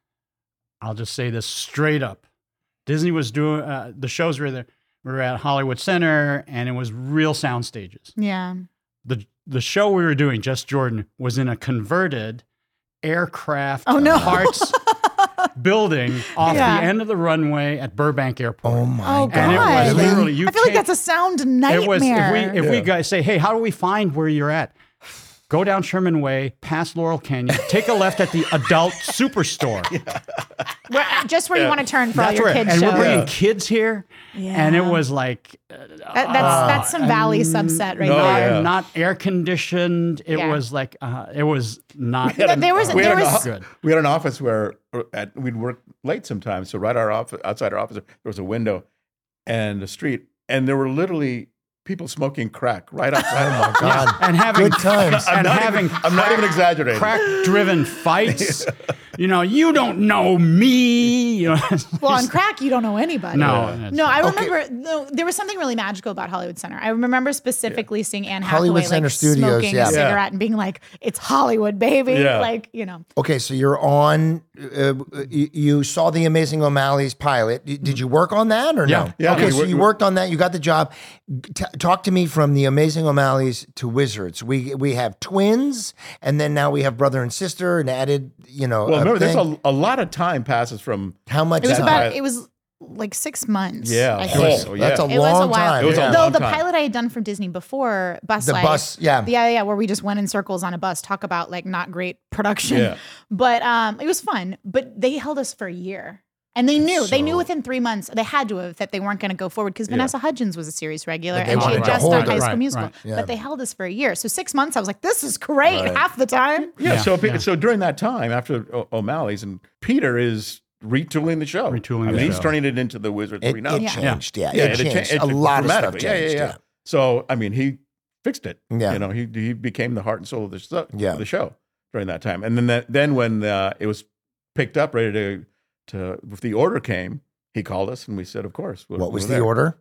I'll just say this straight up: Disney was doing uh, the shows were there. We were at Hollywood Center, and it was real sound stages. Yeah. the The show we were doing, Just Jordan, was in a converted aircraft Oh, no. parts building off Yeah. the end of the runway at Burbank Airport. Oh my Oh, God. And it was God. literally you. I feel like can't- that's a sound nightmare. It was if we if we Yeah. guys say, hey, how do we find where you're at? Go down Sherman Way, past Laurel Canyon, take a left at the adult superstore. Where- just where you want to turn for all That's your where, kids and shows. we're bringing kids here, and it Yeah. was like That- that's that's some Valley subset right no, there. yeah. not air conditioned. It Yeah. was like uh, it was not There- there was- we there had an was- o- good. We had an office where uh, at, we'd work late sometimes. So right our office, outside our office, there was a window and a street, and there were literally people smoking crack right outside. Oh my God. and having Good times. and I'm not having even, I'm not even exaggerating. crack driven fights. You know, you don't know me. You know, Well, on crack, you don't know anybody. No, Yeah. that's- No, I Okay. remember no, there was something really magical about Hollywood Center. I remember specifically seeing Anne Hollywood Hathaway Center like Studios, smoking yeah. a Yeah. cigarette and being like, "It's Hollywood, baby!" Yeah. Like you know. Okay, so you're on. Uh, you, you saw the Amazing O'Malley's pilot. Y- Did you work on that or Yeah. no? Yeah, Okay, we so wor- you we- worked on that. You got the job. T- talk to me from the Amazing O'Malley's to Wizards. We we have twins, and then now we have brother and sister, and added. You know, Well, a remember, there's thing. a, a lot of time passes from. how much? It was time? about. pilot. It was like six months. Yeah. I It think. was- Oh, yeah. that's a It was a long while. time. It was a yeah. Though long the time. pilot I had done for Disney before, Bus The Life, bus, yeah. yeah, yeah, where we just went in circles on a bus, talk about like not great production, Yeah. but um, it was fun. But they held us for a year, and they knew they knew So- within three months they had to have that they weren't going to go forward because Vanessa Hudgens was a series regular But they and she wanted had to just hold done her. High School Right, Musical, right. Yeah. but they held us for a year. So six months, I was like, this is great. Right. Half the time, Yeah. Yeah, so pe- yeah. so during that time, after o- O'Malley's, and Peter is retooling the show. Retooling I the mean, he's show. turning it into the Wizard It, three now. it Yeah. changed. Yeah, Yeah, it it changed. cha- it a lot of stuff dramatically. Yeah, changed. yeah, yeah. So I mean, he fixed it. Yeah. You know, he he became the heart and soul of the, so- Yeah. of the show during that time. And then that, then when uh, it was picked up, ready to to if the order came, he called us and we said, of course. We're, What was we're the there. order?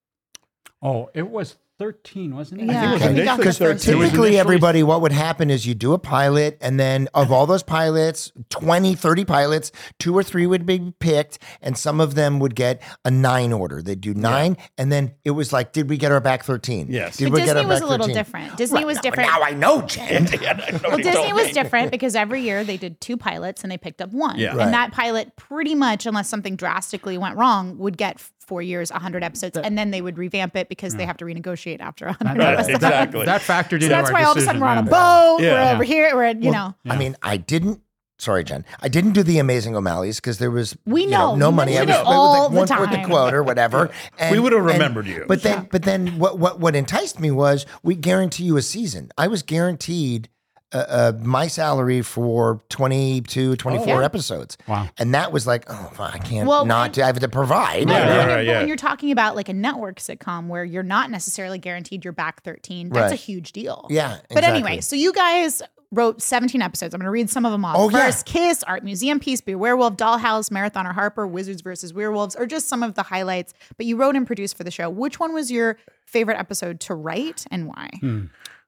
Oh, it was thirteen, wasn't it? Yeah, it was I think we got the initially first thirteen. one. was Typically, initially- everybody, what would happen is you do a pilot, and then of all those pilots, twenty, thirty pilots, two or three would be picked, and some of them would get a nine order. They'd do nine, and then it was like, did we get our back thirteen? Yes. Did But we get Disney our was back a little thirteen? different. Disney was Now- different. Now I know, Jen. Well, Disney was different because every year they did two pilots and they picked up one. Yeah. And Right. that pilot, pretty much, unless something drastically went wrong, would get four years, one hundred episodes, and then they would revamp it because they have to renegotiate after one hundred Right, episodes. exactly. That factored into So that's our why all of a sudden decision, we're on a yeah. boat, Yeah. we're Yeah. over here, we're at, you know. I mean, I didn't. Sorry, Jen. I didn't do the Amazing O'Malley's because there was We you know. no You money. I mention was it it all was like the one fourth the time. quote or whatever. And, We would have and- remembered you. But then, but then, what what what enticed me was we guarantee you a season. I was guaranteed uh, uh, my salary for twenty-two, twenty-four Oh, yeah. episodes. Wow. And that was like, oh, I can't Well, not. I have to provide. Well, Yeah, when, yeah, you're, right, but yeah. when you're talking about like a network sitcom where you're not necessarily guaranteed your back thirteen, that's Right. a huge deal. Yeah, But exactly. anyway, so you guys wrote seventeen episodes. I'm going to read some of them off. Oh, yeah. First, Kiss, Art Museum Piece, Be a Werewolf, Dollhouse, Marathoner Harper, Wizards versus Werewolves, or just some of the highlights. But you wrote and produced for the show. Which one was your favorite episode to write and why? Hmm.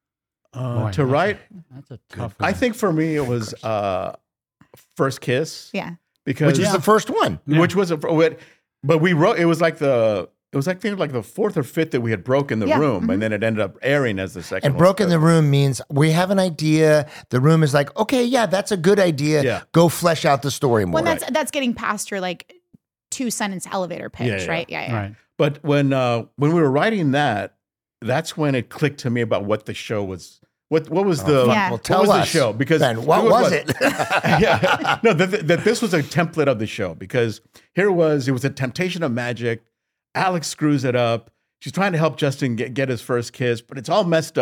Uh, Boy, to that's write, a- That's a tough I one. think for me it was uh, First Kiss. Yeah. Because Which is the first one. Yeah. which was a, but we wrote it was like the it was like I think like the fourth or fifth that we had broken the Yeah, room, mhm. and then it ended up airing as the second. And one. broken the room means we have an idea. The room is like, okay, yeah, that's a good idea. Yeah. Go flesh out the story more. Well, that's that's getting past your like two sentence elevator pitch, Yeah, yeah. right? Yeah, yeah. Right. But when uh, when we were writing that, that's when it clicked to me about what the show was. What what was the Yeah. Well, what tell was us. the show? Because Ben, what was it? yeah, no, that, that this was a template of the show because here it was. It was a temptation of magic. Alex screws it up. She's trying to help Justin get, get his first kiss, but it's all messed up.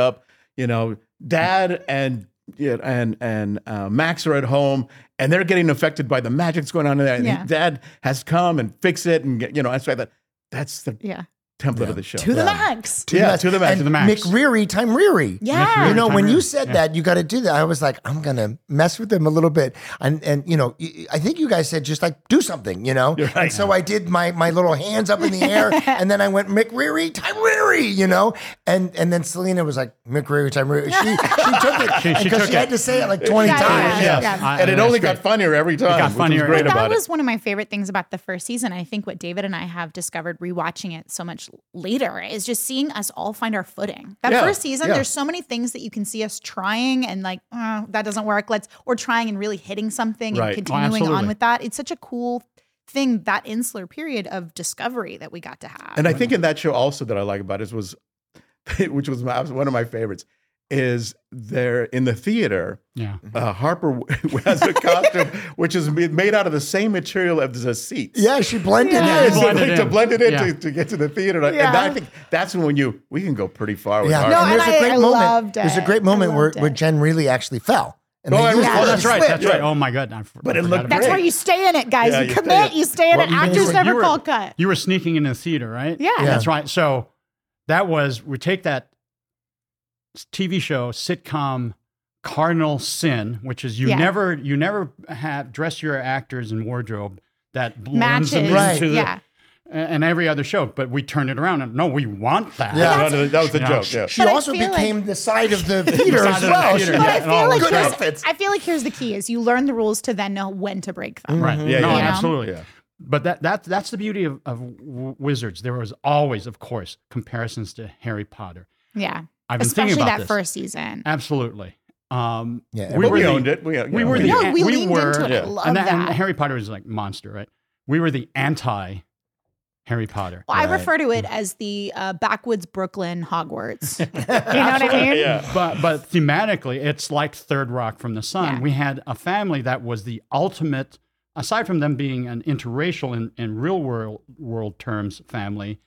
you know, Dad and yeah, and and uh, Max are at home, and they're getting affected by the magic that's going on in there. And Yeah. Dad has come and fix it, and get, you know, that's like that. That's the Yeah. template Yeah. of the show. To the Yeah. max. To the Yeah, max. to the max. And To the max. McReary time Reary. Yeah. You know, Time when you Reary. said Yeah. that, you got to do that. I was like, I'm gonna mess with them a little bit, and and you know, y- I think you guys said just like do something, you know. You're right. And so I did my my little hands up in the air, and then I went McReary time Reary, you know, and and then Selena was like McReary time Reary. She she took it She- she because took she had it. to say it like twenty Yeah, times. yeah, Yeah. yeah. I- And it that's only great. got funnier every time. got which was funnier. great But that about was it. one of my favorite things about the first season. I think what David and I have discovered rewatching it so much later is just seeing us all find our footing. That Yeah, first season, yeah. there's so many things that you can see us trying and like, oh, that doesn't work. Let's or trying and really hitting something Right. Oh, and continuing on absolutely. with that. It's such a cool thing, that insular period of discovery that we got to have. And I think in that show also that I like about it was, which was my, one of my favorites, is there in the theater. Yeah. Uh, Harper has a costume which is made out of the same material as the seats. Yeah, she blended Yeah. in. So, Blend it like, to in. blend it in Yeah. to, to get to the theater. And Yeah. I think that's when you we can go pretty far with Yeah, Harper. No, and there's and a I- great I moment. loved There's a it. great I moment where, loved where it. Jen really actually fell. And Oh, they I used remember. it Oh, as that's a right. slip. That's Yeah. right. Oh my God. I, But it I looked forgot That's about why you stay in it, guys. Yeah, you you commit, stay. you stay in Well, it. you- Actors you were- never you were- call cut. You were sneaking in the theater, right? Yeah. Yeah. That's right. So that was, we take that T V show, sitcom, cardinal sin, which is you Yeah. never, you never have dress your actors in wardrobe that blends them Matches. Right. into the, Yeah. and every other show, but we turned it around and no, we want that. Yeah. that, was, that was the Yeah. joke. Yeah. She But I also feel became like- the side of the theater side as of the well. theater, She- But yeah, I and feel all like good here's- outfits. I feel like here's the key: is you learn the rules to then know when to break them. Yeah, Right. no, yeah, yeah. absolutely. Yeah. But that, that that's the beauty of, of w- Wizards. There was always, of course, comparisons to Harry Potter. Yeah, I've been especially thinking about that this. first season. Absolutely. Um, Yeah, we But were we the, owned it. We, you we know, were the- No, we, we leaned were- into it. yeah. I love and, that, that. and Harry Potter is like monster, right? We were the anti Harry Potter. well, I Right. refer to it as the uh, backwoods Brooklyn Hogwarts. you know what I mean? yeah. But but thematically, it's like Third Rock from the Sun. Yeah. We had a family that was the ultimate, aside from them being an interracial in, in real world world terms family,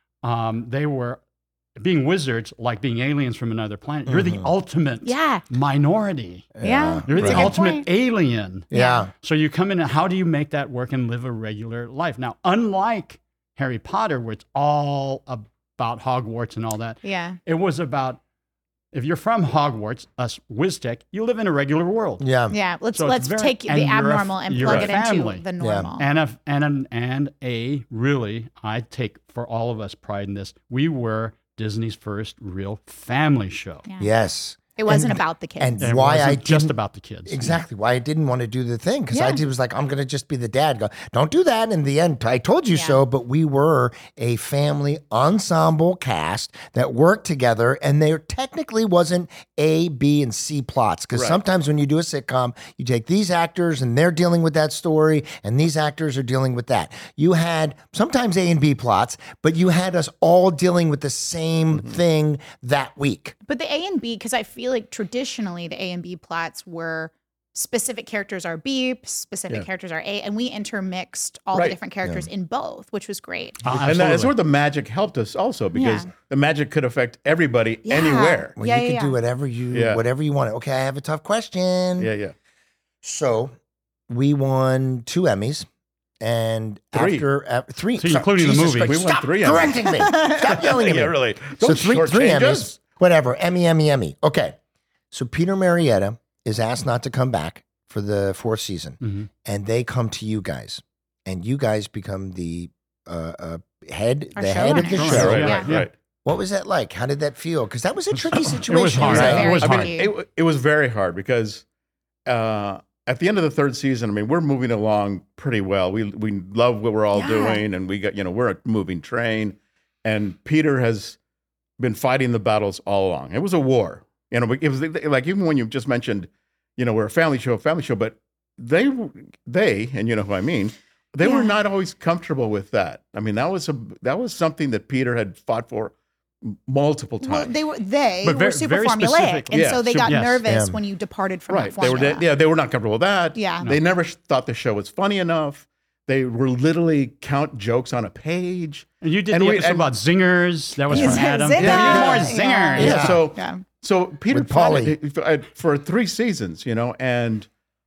um, they were being wizards, like being aliens from another planet. You're the ultimate Yeah, minority. yeah. You're That's the a good ultimate point. alien. Yeah. So you come in and how do you make that work and live a regular life? Now, unlike Harry Potter, where it's all about Hogwarts and all that, Yeah, it was about if you're from Hogwarts, us WizTech, you live in a regular world. Yeah. yeah. Let's So it's let's very- take and the you're a- abnormal and you're plug a it into family. the Yeah. normal. And a, and a, and a really, I take for all of us pride in this. We were Disney's first real family show. Yeah. Yes. It wasn't And- about the kids. and- It Why wasn't I just didn't- about the kids. Exactly why I didn't want to do the thing because I Yeah. did was like I'm gonna just be the dad. Go, don't do that. In the end, I told you Yeah. so. But we were a family ensemble cast that worked together, and there technically wasn't A, B, and C plots because Right. sometimes when you do a sitcom, you take these actors and they're dealing with that story, and these actors are dealing with that. You had sometimes A and B plots, but you had us all dealing with the same thing that week. But the A and B, because I feel like traditionally the A and B plots were specific characters are B, specific Yeah. characters are A, and we intermixed all Right. the different characters in both, which was great. Uh, And that's absolutely. where the magic helped us also because Yeah. the magic could affect everybody Yeah. anywhere. Well, Yeah, you yeah, could do yeah. whatever you Yeah. whatever you want. Okay, I have a tough question. Yeah, yeah. So we won two Emmys, and Three. after uh, three, Three, sorry, including the Jesus movie. Christ, We won stop three Emmys. correcting me. Stop yelling at me. Yeah, really. So Don't three, three shortchange Emmys, us. whatever. Emmy, Emmy, Emmy. Okay. So Peter Marietta is asked not to come back for the fourth season, Mhm. and they come to you guys, and you guys become the uh, uh, head, Our the head of the showrunners. show. Right, Yeah. right, right. What was that like? How did that feel? Because that was a tricky It was situation. hard. right? Very It was I hard. tricky. mean, it, it was very hard because uh, at the end of the third season, I mean, we're moving along pretty well. We we love what we're all Yeah. doing, and we got you know we're a moving train, and Peter has been fighting the battles all along. It was a war, you know. It was like even when you just mentioned, you know, we're a family show, family show, but they they and you know who I mean. They were Yeah. not always comfortable with that. I mean, that was a that was something that Peter had fought for m- multiple times. Well, they were they But were very- super very formulaic, specific. and Yeah. so they So- got yes. nervous Yeah. when you departed from right. that They were formula. yeah, they were not comfortable with that. Yeah. They never thought the show was funny enough. They were literally count jokes on a page. And you did And the we- episode and- about zingers. That was Yes, from Adam. zinger. Yeah, more Yeah. zingers. Yeah. So Yeah. so Peter With planned Polly. it for, for three seasons, you know, and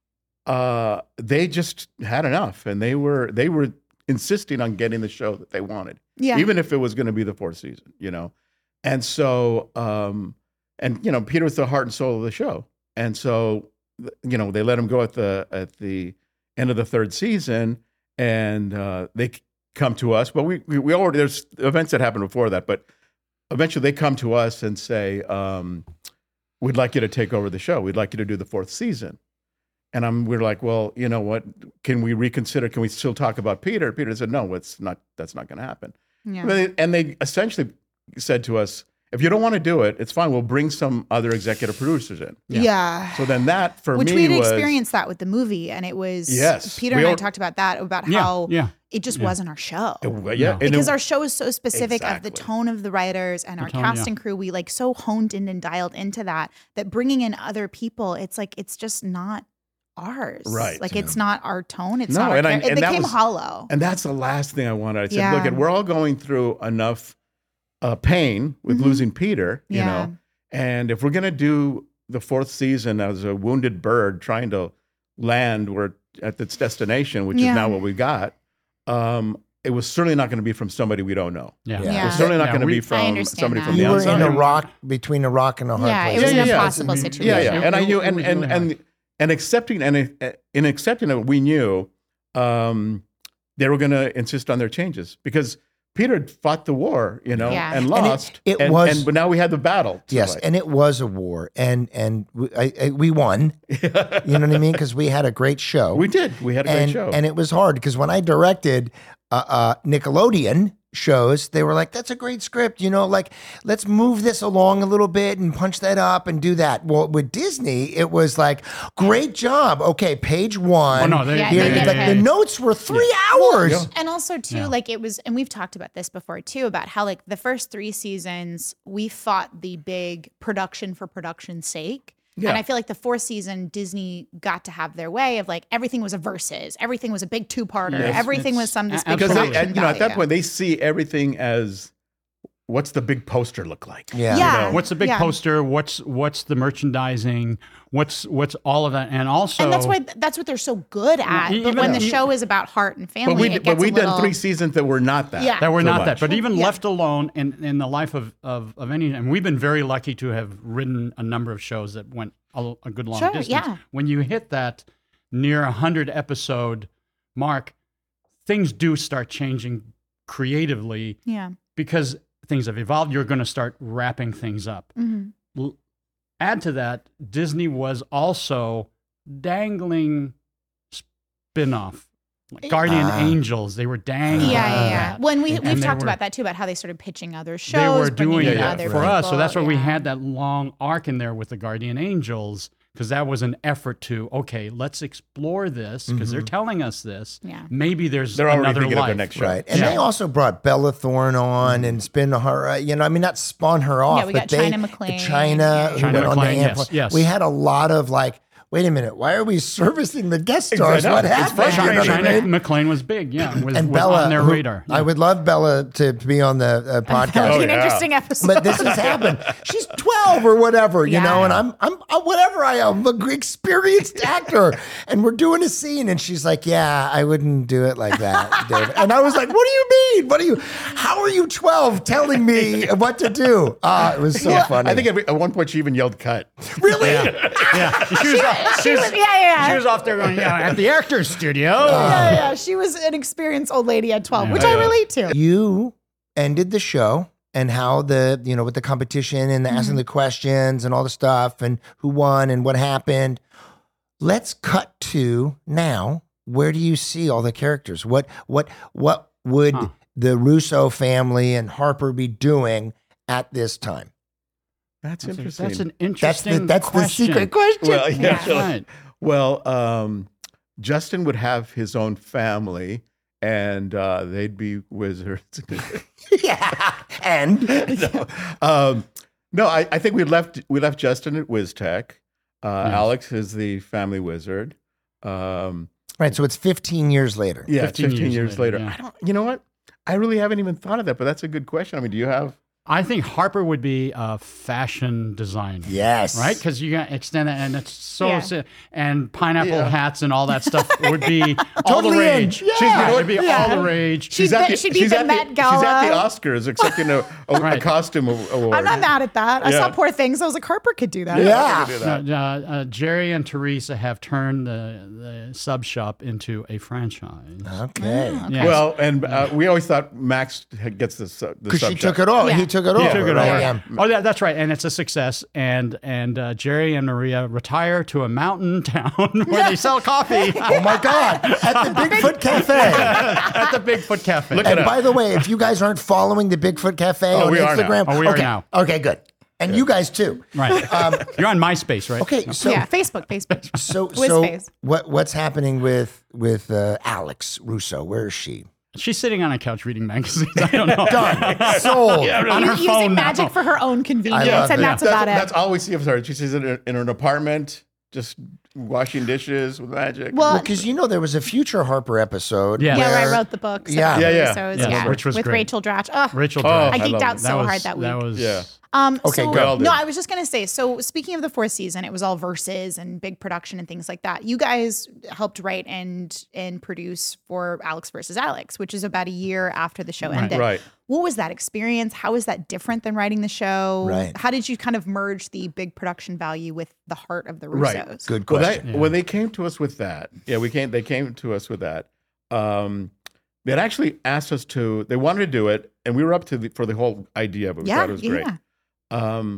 uh, they just had enough, and they were they were insisting on getting the show that they wanted, Yeah. even if it was going to be the fourth season, you know. And so, um, and you know, Peter was the heart and soul of the show, and so, you know, they let him go at the at the end of the third season, and uh, they come to us. But we we, we already there's events that happened before that, but eventually they come to us and say, um, "We'd like you to take over the show. We'd like you to do the fourth season." And I'm, we're like, well, you know what? Can we reconsider? Can we still talk about Peter? Peter said, no, it's not. That's not going to happen. Yeah. And they- And they essentially said to us, if you don't want to do it, it's fine. We'll bring some other executive producers in. Yeah. Yeah. So then that for Which me we had was experienced that with the movie, and it was Yes. Peter We and I all- talked about that about Yeah, how yeah. it just Yeah. wasn't our show. yeah, No. and Because it- our show is so specific of the Exactly. tone of the writers and The our tone, cast yeah. and crew. We like so honed in and dialed into that that bringing in other people, it's like it's just not ours. Right. Like it's not our tone. It's No, not our and I- char- it and that became was- hollow. And that's the last thing I wanted. I said, Yeah. look, at we're all going through enough uh, pain with Mhm. losing Peter, you Yeah. know, and if we're going to do the fourth season as a wounded bird trying to land where at its destination, which Yeah. is now what we got, um, it was certainly not going to be from somebody we don't know. Yeah. Yeah. It Yeah. was certainly not Yeah, going to we- be I from understand somebody that. from You the were outside. in a rock between a rock and a hard Yeah, place. it was Yeah, an yeah, yeah. impossible Yeah, situation. Yeah, yeah, and I It- knew, it and was and really and and accepting and uh, in accepting it, we knew um, they were going to insist on their changes because Peter had fought the war, you know, Yeah. and And it- lost. it and, was- and- but now we had the battle. to Yes, fight. and it was a war, and and we, I, I, we won. You know what I mean? Because we had a great show. we did. We had a great and, show. and it was hard because when I directed uh, uh, Nickelodeon shows, they were like, "That's a great script, you know, like let's move this along a little bit and punch that up and do that." Well, with Disney, it was like, "Great job, okay, page one." Oh, no, they- Yeah, Here- they did like it. the notes were three hours. Yeah. And also too, Yeah. like it was, and we've talked about this before too, about how like the first three seasons we fought the big production for production's sake. Yeah. And I feel like the fourth season, Disney got to have their way of like everything was a versus, everything was a big two-parter, Yes, everything it's- was some this a- big because they, production and, you know, at that value. point, they see everything as what's the big poster look like? Yeah. Yeah. What's the big Yeah. poster? What's what's the merchandising? What's what's all of that? And also, and that's why that's what they're so good at. Well, but when the even- show is about heart and family, But we it but gets we a done little, three seasons that were not that. Yeah. that we're so not much. that. But even Yeah. left alone in, in the life of, of, of any, and we've been very lucky to have written a number of shows that went a, a good long Sure, distance. yeah. When you hit that near a hundred episode mark, things do start changing creatively Yeah. because things have evolved. You're going to start wrapping things up. Mhm. L- Add to that, Disney was also dangling spin-off. Like Guardian Ah. Angels, they were dangling. Yeah, yeah, yeah. that. When we And we've they talked were- about that too, about how they started pitching other shows. They were bringing doing in it Yeah, other for us, so people, that's why we yeah. had that long arc in there with the Guardian Angels, because that was an effort to okay, let's explore this because they're telling us this. Yeah. Maybe there's They're already another thinking life. of their next show. Right. And Yeah. they also brought Bella Thorne on and spin her, uh, you know, I mean, not spun her off, we but got they, China McClain. China, Yeah, who China went on the McClain, yes, airplane. yes. We had a lot of like, wait a minute, why are we servicing the guest stars? I know. What It's happened? frustrating. You know what I China mean? McClain was big, yeah, was, And was Bella, on their who- radar. I yeah. would love Bella to be on the uh, That podcast. would Oh, be an yeah. interesting episode. But this has happened. She's twelve or whatever, you Yeah. know, and I'm I'm uh, whatever I am, an experienced actor, and we're doing a scene, and she's like, "Yeah, I wouldn't do it like that, David." And I was like, "What do you mean? What do you? How are you twelve telling me what to do?" Ah, it was so funny. I think every, at one point she even yelled "cut." really. yeah, she was, off, she was, yeah, yeah. she was off there going, yeah, at the actor's studio. yeah, yeah. She was an experienced old lady at twelve, which Yeah. I relate to. You ended the show and how the you know with the competition and the asking the questions and all the stuff and who won and what happened. Let's cut to now. Where do you see all the characters? What what what would Huh. the Russo family and Harper be doing at this time? That's, That's, a- interesting. that's an That's interesting the that's question. the secret question. well, yeah. Yeah. so- Right. Well, um, Justin would have his own family, and uh, they'd be wizards. yeah, and no, um, no I, I think we left we left Justin at WizTech. Uh, Yes. Alex is the family wizard. Um, Right. So it's fifteen years later. Yeah, fifteen fifteen, years years, later, later. yeah. I don't. You know what? I really haven't even thought of that, but that's a good question. I mean, do you have? I think Harper would be a fashion designer. Yes. Right? Because you got extend that, and it's so Yeah. si- and pineapple Yeah. hats and all that stuff would be all the Totally in. rage. Yeah. She's, you know, it'd be Yeah. all the rage. She'd at be- she'd be the at Met She's at Gala. the Oscars accepting a, a, Right. a costume award. I'm not mad at that. I Yeah. saw Poor Things. I was like, Harper could do that. Yeah. I can do that. No, uh, uh, Jerry and Teresa have turned the, the sub shop into a franchise. Okay. Yes. Well, and uh, we always thought Max gets the su- the Because she sub took shop. it over. Yeah. He took it He over. took it right? over. Yeah. Oh, that, that's right, and it's a success. And and uh, Jerry and Maria retire to a mountain town where they sell coffee Oh my God! At the Bigfoot Cafe. at the Bigfoot Cafe. Look And it by up. the way, if you guys aren't following the Bigfoot Cafe Oh, on we are now. Instagram, Oh, we are okay, now. okay, good. And you guys too. Right, you're on MySpace, right? Okay, so yeah, Facebook, Facebook. so Whiz so face. what what's happening with with uh, Alex Russo? Where is she? She's sitting on a couch reading magazines. I don't know. Done. Sold. On her Using phone magic now. for her own convenience, love and it. that's that's, about that's it. all we see of her. She's in, her, in an apartment, just washing dishes with magic. Well, Because you know there was a future Harper episode. Yeah. yeah, where I where- wrote the books. Yeah. Yeah, yeah. So Yes, yeah, which was with great. Rachel Dratch. Oh, Rachel Oh, Dratch. I I geeked love out it. so was, hard that week. That was Yeah. Um, Okay, so, good. We all did. No, I was just gonna say. So, speaking of the fourth season, it was all verses and big production and things like that. You guys helped write and and produce for Alex versus Alex, which is about a year after the show Right. ended. Right. What was that experience? How is that different than writing the show? Right. How did you kind of merge the big production value with the heart of the Russos? Right. Good Well, question. that, when they came to us with that, yeah, we came. They came to us with that. Um, they had actually asked us to. They wanted to do it, and we were up to the, for the whole idea of it. We Yeah, thought it was great. yeah. Um,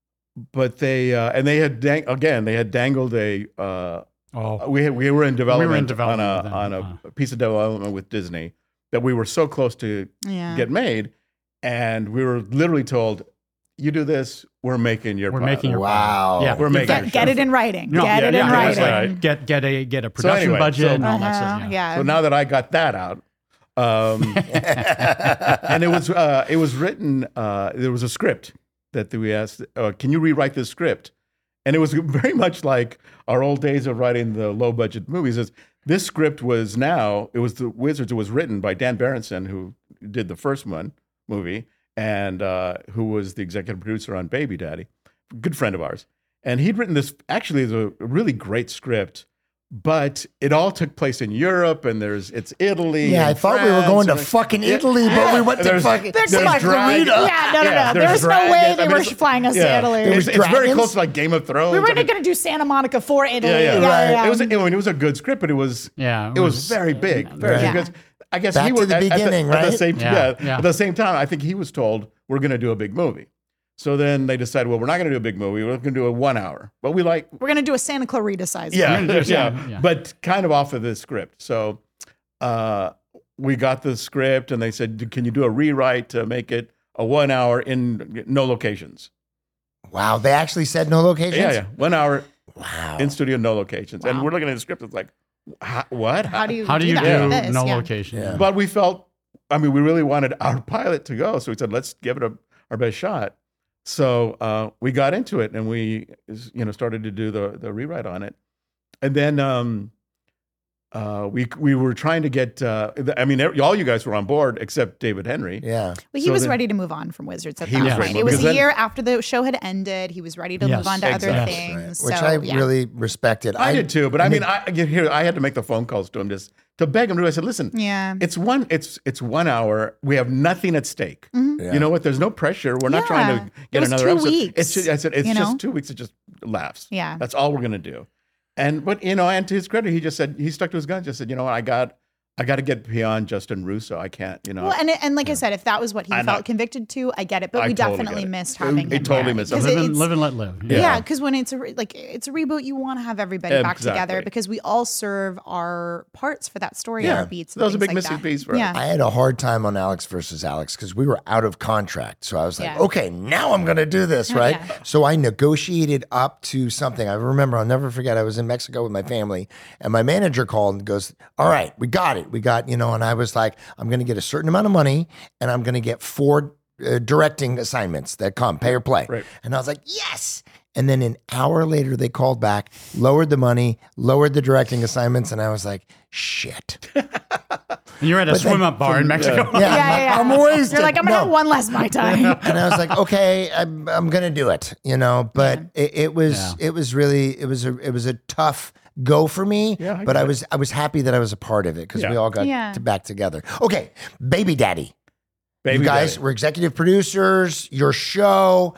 but they uh, and they had dang- again they had dangled a. Uh, Oh, we had, we were in development, development on with a them. on a Uh. piece of development with Disney that we were so close to Yeah. get made, and we were literally told, "You do this, we're making your we're pilot." making your Wow. Yeah, We're making Get, your get show. it in writing. No, get yeah, it yeah, in that's writing. right. Get get a get a production anyway, budget so- and all that Uh-huh, stuff. Yeah. yeah. So now that I got that out, um, and it was uh, it was written. Uh, there was a script that we asked, uh, "Can you rewrite this script?" And it was very much like our old days of writing the low budget movies. Is this script was now it was the Wizards. It was written by Dan Berenson, who did the first one movie, and uh, who was the executive producer on Baby Daddy, good friend of ours. And he'd written this. Actually, it's a really great script. But it all took place in Europe, and there's it's Italy. Yeah, I and thought we were France, going to and- fucking Yeah. Italy, but we went to There's- fucking. There's There's like dragons. Yeah, no, no, Yeah, no. there's There's no way dragons. they I mean, were it's- flying us yeah. to Italy. There It's, was it's very dragons? close to like Game of Thrones. we were I mean, going to do Santa Monica for Italy. yeah, yeah, Right. yeah. It was. I mean, it was a good script, but it was. Yeah, It was very big, very Yeah. because I guess Back he to was the at- at beginning, at the right? same, Yeah, yeah, yeah. At the same time, I think he was told we're going to do a big movie. So then they decided, well, we're not going to do a big movie. We're going to do a one hour. But we like, We're going to do a Santa Clarita size. yeah, movie. yeah, Yeah, yeah. but kind of off of the script. So uh, we got the script, and they said, can you do a rewrite to make it a one hour in no locations? Wow, they actually said no locations? Yeah, yeah, one hour Wow. in studio, no locations. And Wow. we're looking at the script. It's like, "How- what? How do you How do you that do with this? no Yeah. location? Yeah. But we felt, I mean, we really wanted our pilot to go. So we said, let's give it a, our best shot. So uh, we got into it, and we, you know, started to do the the rewrite on it. And then um, uh, we we were trying to get, uh, I mean, all you guys were on board except David Henry. Yeah. Well, he So was then- ready to move on from Wizards at He that was point. ready to It move was on. a Because year after the show had ended. He was ready to Yes, move on to other exactly. things. Which so, I yeah. really respected. I, did too, but I and mean, it- I get here. I had to make the phone calls to him just to beg him to. I said, "Listen, Yeah. it's one, it's it's one hour. We have nothing at stake. Yeah. You know what? There's no pressure. We're not trying Yeah. to It get was another two episode. weeks, It's just, I said it's you just know? two weeks. It just laughs. Yeah. That's all we're gonna do. And but you know, and to his credit, he just said he stuck to his guns. Just said, you know what? I got I got to get beyond Justin Russo. I can't. You know. Well, and and like I said, if that was what he I know. felt convicted to, I get it. But I we totally definitely get it. missed It- having it him totally there. missed it. Because Live and, it's- live and let live. Yeah, because when it's a re- like it's a reboot, you want to have everybody back together Exactly. because we all serve our parts for that story, Yeah. our beats. That was a and big things like missing that. piece for us. Yeah, I had a hard time on Alex versus Alex because we were out of contract. So I was like, Yeah. okay, now I'm going to do this, right? Yeah. So I negotiated up to something. I remember, I'll never forget, I was in Mexico with my family, and my manager called and goes, all right, we got it. We got, you know, and I was like, I'm going to get a certain amount of money, and I'm going to get four uh, directing assignments that come, pay or play. Right. And I was like, yes. And then an hour later, they called back, lowered the money, lowered the directing assignments. And I was like, shit. And you're at a But swim then- up bar in Mexico. Yeah, Yeah, yeah, yeah. I'm always You're like, I'm gonna no. have one less my time. And I was like, okay, I'm, I'm gonna do it, you know. But it, it was Yeah. it was really it was a it was a tough go for me. Yeah, I but get I it. was I was happy that I was a part of it because Yeah. we all got Yeah. to back together. Okay, Baby Daddy, Baby you guys Daddy. were executive producers. Your show.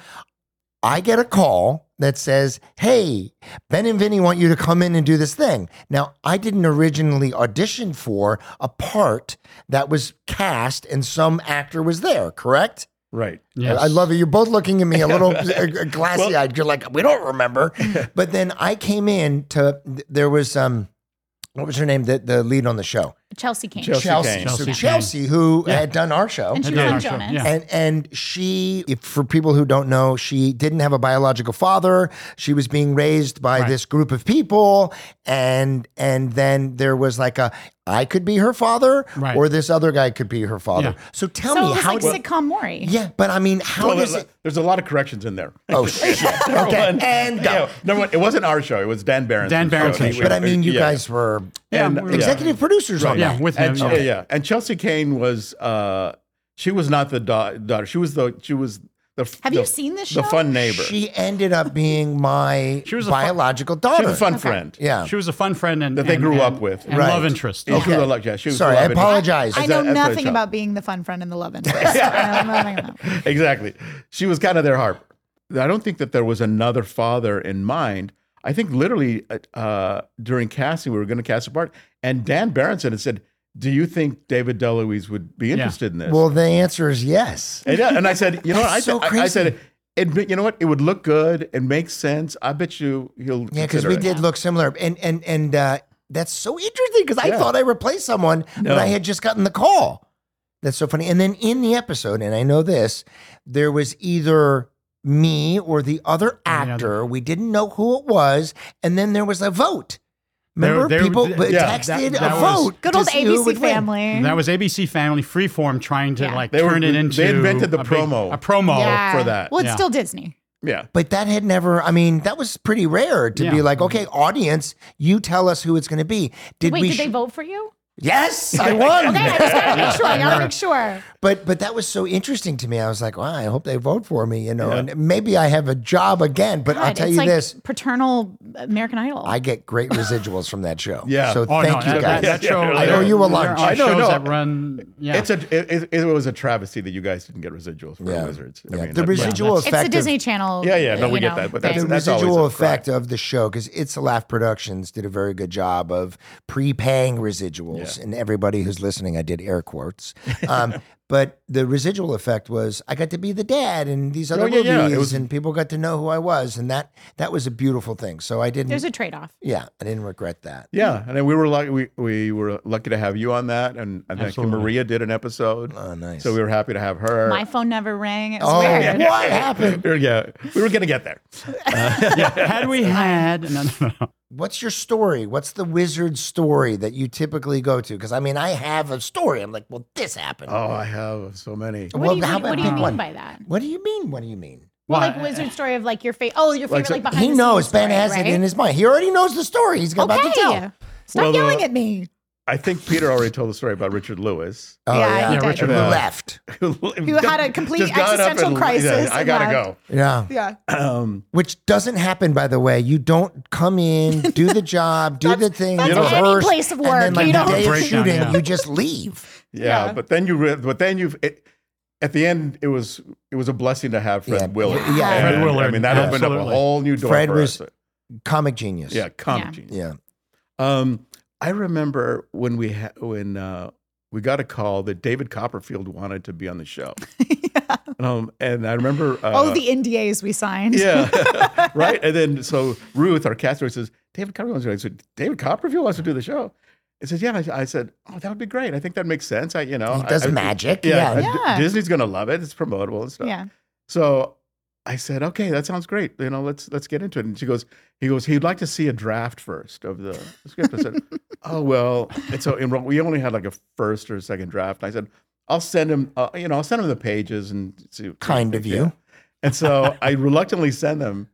I get a call that says, hey, Ben and Vinny want you to come in and do this thing. Now, I didn't originally audition for a part that was cast and some actor was there, correct? Right. Yes. I love it. You're both looking at me a little glassy eyed. You're like, we don't remember. But then I came in to, there was, um, what was her name? The, the lead on the show. Chelsea Kane. Chelsea Chelsea. Kane. So Chelsea Chelsea, who Yeah. had done our show. And she I was did on our show, Jonas. yeah. And and she, if, for people who don't know, she didn't have a biological father. She was being raised by Right. this group of people, and and then there was like a, I could be her father, Right. or this other guy could be her father. Yeah. So tell So me it was how. like did- sitcom Maury. yeah, but I mean, how Well, does there's, it? there's a lot of corrections in there. Oh shit! Okay, and go. Yeah, number one, it wasn't our show. It was Dan Barron's. Dan Baronson's show. But I mean, you yeah. guys were Yeah, And- we're- executive producers on Yeah, that. with him. And, yeah. yeah, yeah. And Chelsea Kane was, uh, she was not the da- daughter. She was the, she was the. Have the, you seen this The show? fun neighbor. She, She ended up being my She was a fu- biological daughter. was a fun Okay. friend. Yeah. She was a fun friend and That they and- grew and- up with. and Right. love interest. Yeah, she was Okay. a lo- yeah, she was Sorry, a I love interest. apologize. I As know a- as a nothing child. about being the fun friend and the love interest. I know nothing about that. Exactly. She was kind of their harp. I don't think that there was another father in mind. I think literally uh, during casting, we were going to cast a part, and Dan Berenson had said, "Do you think David DeLuise would be interested in this?" Well, the answer is yes. and, yeah, and I said, "You know what? I, That's so said, I- I crazy. said, it, you know what? It would look good. It makes sense. I bet you he'll." Yeah, because consider we it." did look similar, and and and uh, that's so interesting because I Yeah. thought I replaced someone No. when I had just gotten the call. That's so funny. And then in the episode, and I know this, there was either me or the other other- actor. We didn't know who it was, and then there was a vote. There- Remember, there- people th- but yeah, texted that- that a was- vote. Good to old see A who B C would win. family. That was A B C Family Freeform trying to Yeah. like They were- turn it they into invented the a big- promo. a promo Yeah. for that. Well, it's Yeah. still Disney. Yeah. But that had never, I mean, that was pretty rare to be Yeah. like, okay, audience, you tell us who it's going to be. Did Wait, we? did sh- they vote for you? Yes, I won. Okay, I just gotta make sure. I gotta make sure. But but that was so interesting to me. I was like, wow, I hope they vote for me, you know. Yeah. And maybe I have a job again. But I'll God, tell it's you like this, paternal American Idol. I get great residuals from that show. Yeah. So Oh, thank no, you that, guys. that show. I owe you a there lunch. are I know, shows no. that run. Yeah, It's a it, it, it was a travesty that you guys didn't get residuals for Yeah. Wizards. Yeah. The that- residual that's- it's effect the Disney of, Channel. Yeah, yeah, no, we you get know, that, but that's- thing. the that's always residual a cry. effect of the show, because It's a Laugh Productions did a very good job of prepaying residuals. Yeah. And everybody who's listening, I did air quotes. Um, but the residual effect was I got to be the dad in these other Oh, yeah, movies, yeah. It was- and people got to know who I was, and that that was a beautiful thing. So I didn't. There's a trade-off. yeah, I didn't regret that. Yeah, and then we were lucky. We, we were lucky to have you on that, and I think Absolutely. Maria did an episode, Oh, nice. so we were happy to have her. My phone never rang. It was Oh, weird. what happened? We were- yeah, we were gonna get there. yeah. Had we had, no, no, no. What's your story? What's the wizard story that you typically go to? Because I mean, I have a story. I'm like, well, this happened. Oh, I have so many. What Well, do you, how what, what about do you pick mean one? by that? What do you mean? What do you mean? Well, Well, like I- wizard story of like your favorite. Oh, your favorite so- like behind He the knows. scenes Ben story, has right? it in his mind. He already knows the story. He's about to tell. Okay. Stop Well, the- yelling at me. I think Peter already told the story about Richard Lewis. Oh, Yeah, yeah. he Yeah, did. Richard Who Yeah. left? Who had a complete existential crisis I and gotta left. Yeah. Yeah. go. Um, Which doesn't happen, by the way. You don't come in, do the job, do the thing, that's rehearse, any place of and then work. like You the don't- day of Breakdown, shooting, yeah. you just leave. yeah, Yeah. but then you, re- but then you've. It, at the end, it was it was a blessing to have Fred Yeah. Willard. Yeah. And, Fred Willard, I mean, that opened up a absolutely. whole new door. Fred for was us. comic genius. yeah, comic Yeah. genius. Yeah. Um, I remember when we ha- when uh, we got a call that David Copperfield wanted to be on the show. yeah. Um, and I remember. Uh, Oh, the N D As we signed. yeah, right. And then so Ruth, our cast director, says David Copperfield. I said David Copperfield wants to do the show. He said, yeah. I, I said, oh, that would be great. I think that makes sense. I, you know, He does I, I- magic. Yeah, Yeah. uh, D- Yeah. Disney's gonna love it. It's promotable and stuff. Yeah. So I said, okay, that sounds great. You know, let's let's get into it. And she goes, he goes, he'd like to see a draft first of the script. I said, oh well, and so in, we only had like a first or a second draft. And I said, I'll send him, uh, you know, I'll send him the pages and see. Kind of you. And so I reluctantly send them,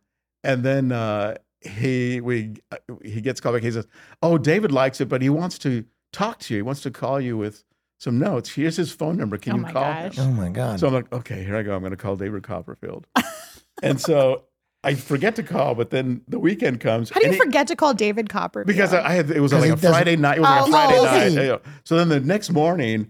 and then uh, he we uh, he gets called back. He says, "Oh, David likes it, but he wants to talk to you. He wants to call you with some notes. Here's his phone number. Can Oh you my call gosh. him?" Oh my God. So I'm like, "Okay, here I go. I'm going to call David Copperfield." And so I forget to call, but then the weekend comes. How do you and he- forget to call David Copperfield? Because I, I had it was 'Cause like he a doesn't- Friday night. It was like Oh, a Friday oh, night. okay. you know. So then the next morning,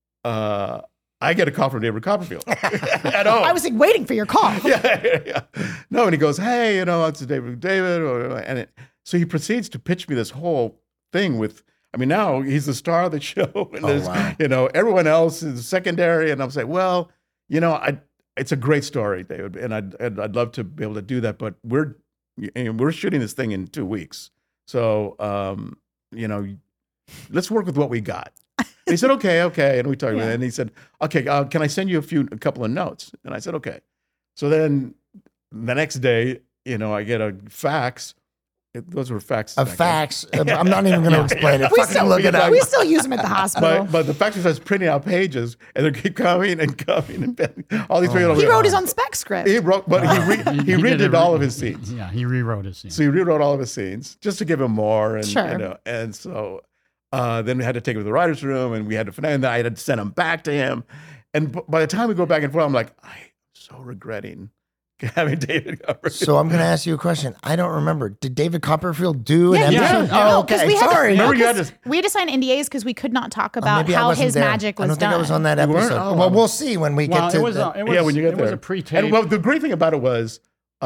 uh, I get a call from David Copperfield at home. I was like waiting for your call. yeah, yeah, yeah. No, and he goes, "Hey, you know, it's David, David," and it, so he proceeds to pitch me this whole thing with. I mean, now he's the star of the show, and Oh, there's, wow. you know, everyone else is secondary, and I'm saying, well, you know, I, it's a great story, David, and I'd, I'd, I'd love to be able to do that, but we're, and we're shooting this thing in two weeks, so, um, you know, let's work with what we got. And he said, okay, okay, and we talked about Yeah. it, and he said, okay, uh, can I send you a few, a couple of notes? And I said, okay. So then the next day, you know, I get a fax. It, those were faxes. A back then. fax. uh, I'm not even going to explain it. We Fucking still, look it up. we still use them at the hospital. But, but the fax starts printing out pages, and they keep coming and coming and coming. All these people. he wrote his own spec script. He wrote, but he re, he, did redid it all re- of his scenes. Yeah, he rewrote his scene. So he rewrote all of his scenes just to give him more, and Sure. you know, and so uh, then we had to take him to the writers' room, and we had to, and then I had to send him back to him. And b- by the time we go back and forth, I'm like, I'm so regretting having David Copperfield. So I'm going to ask you a question. I don't remember. Did David Copperfield do an Yeah, episode? yeah. Oh, No, 'cause okay. we had to- Sorry. no, Remember you had 'cause to- we had to sign N D As because we could not talk Oh, about maybe I how wasn't his there. magic was I don't think done. I was on that You weren't? episode. Oh, well, wow. we'll see when we well, get to it was, the, a, it was, yeah, when you get it there. was a pre-tape. And well, the great thing about it was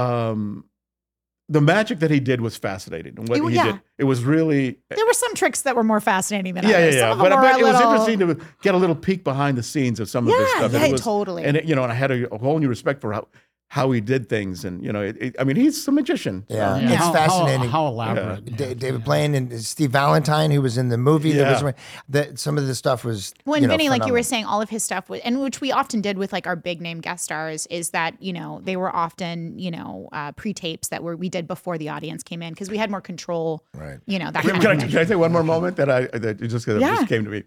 um, the magic that he did was fascinating. And what It- he yeah. did, it was really There were some tricks that were more fascinating than yeah, yeah, others. yeah. Some of But, them were but a it was little- interesting to get a little peek behind the scenes of some of this Yeah, stuff. And yeah, it was, totally. And it, you know, and I had a, a whole new respect for how how he did things, and you know, it, it, I mean, he's a magician. so- Yeah. Yeah, It's how, fascinating. How, how elaborate. Da- yeah. David Blaine and Steve Valentine, who was in the movie. That Yeah. was that some of the stuff was. Well, and you know, Vinny, like you were phenomenal. saying, all of his stuff, was, and which we often did with like our big name guest stars, is that you know they were often you know uh, pre tapes that were we did before the audience came in because we had more control. Right. You know that Can, kind can I, of thing. can I say one more moment that I that just, that Yeah. just came to me?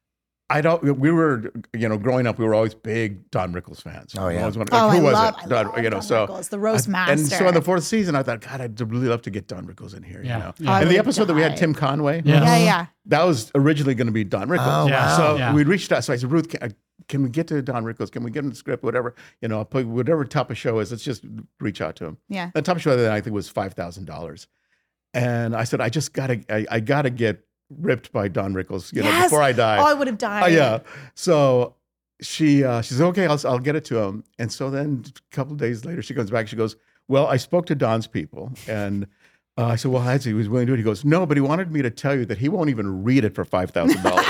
I don't. We were, you know, growing up, we were always big Don Rickles fans. Oh, yeah. Always wanted- Oh, like, who I was love- it? I Don, love you know, Don so Rickles, the roast I- And so master. in the fourth season, I thought, God, I'd really love to get Don Rickles in here. Yeah. You know, Yeah. I and the would episode that we had die. Tim Conway, Yeah. Yeah, yeah. that was originally going to be Don Rickles. Oh, Yeah. wow. So Yeah. we reached out. So I said, Ruth, can, can we get to Don Rickles? Can we get him the script? Whatever, you know, I'll put whatever top of show is. Let's just reach out to him. Yeah. The top of show that I think was five thousand dollars, and I said, I just gotta, I, I gotta get ripped by Don Rickles, you know, Yes. before I die. Oh, I would have died. Oh yeah. So she uh, she said, okay, I'll I'll get it to him. And so then a couple of days later, she comes back. She goes, well, I spoke to Don's people, and uh, I said, well, how's he? He was willing to do it. He goes, no, but he wanted me to tell you that he won't even read it for five thousand dollars.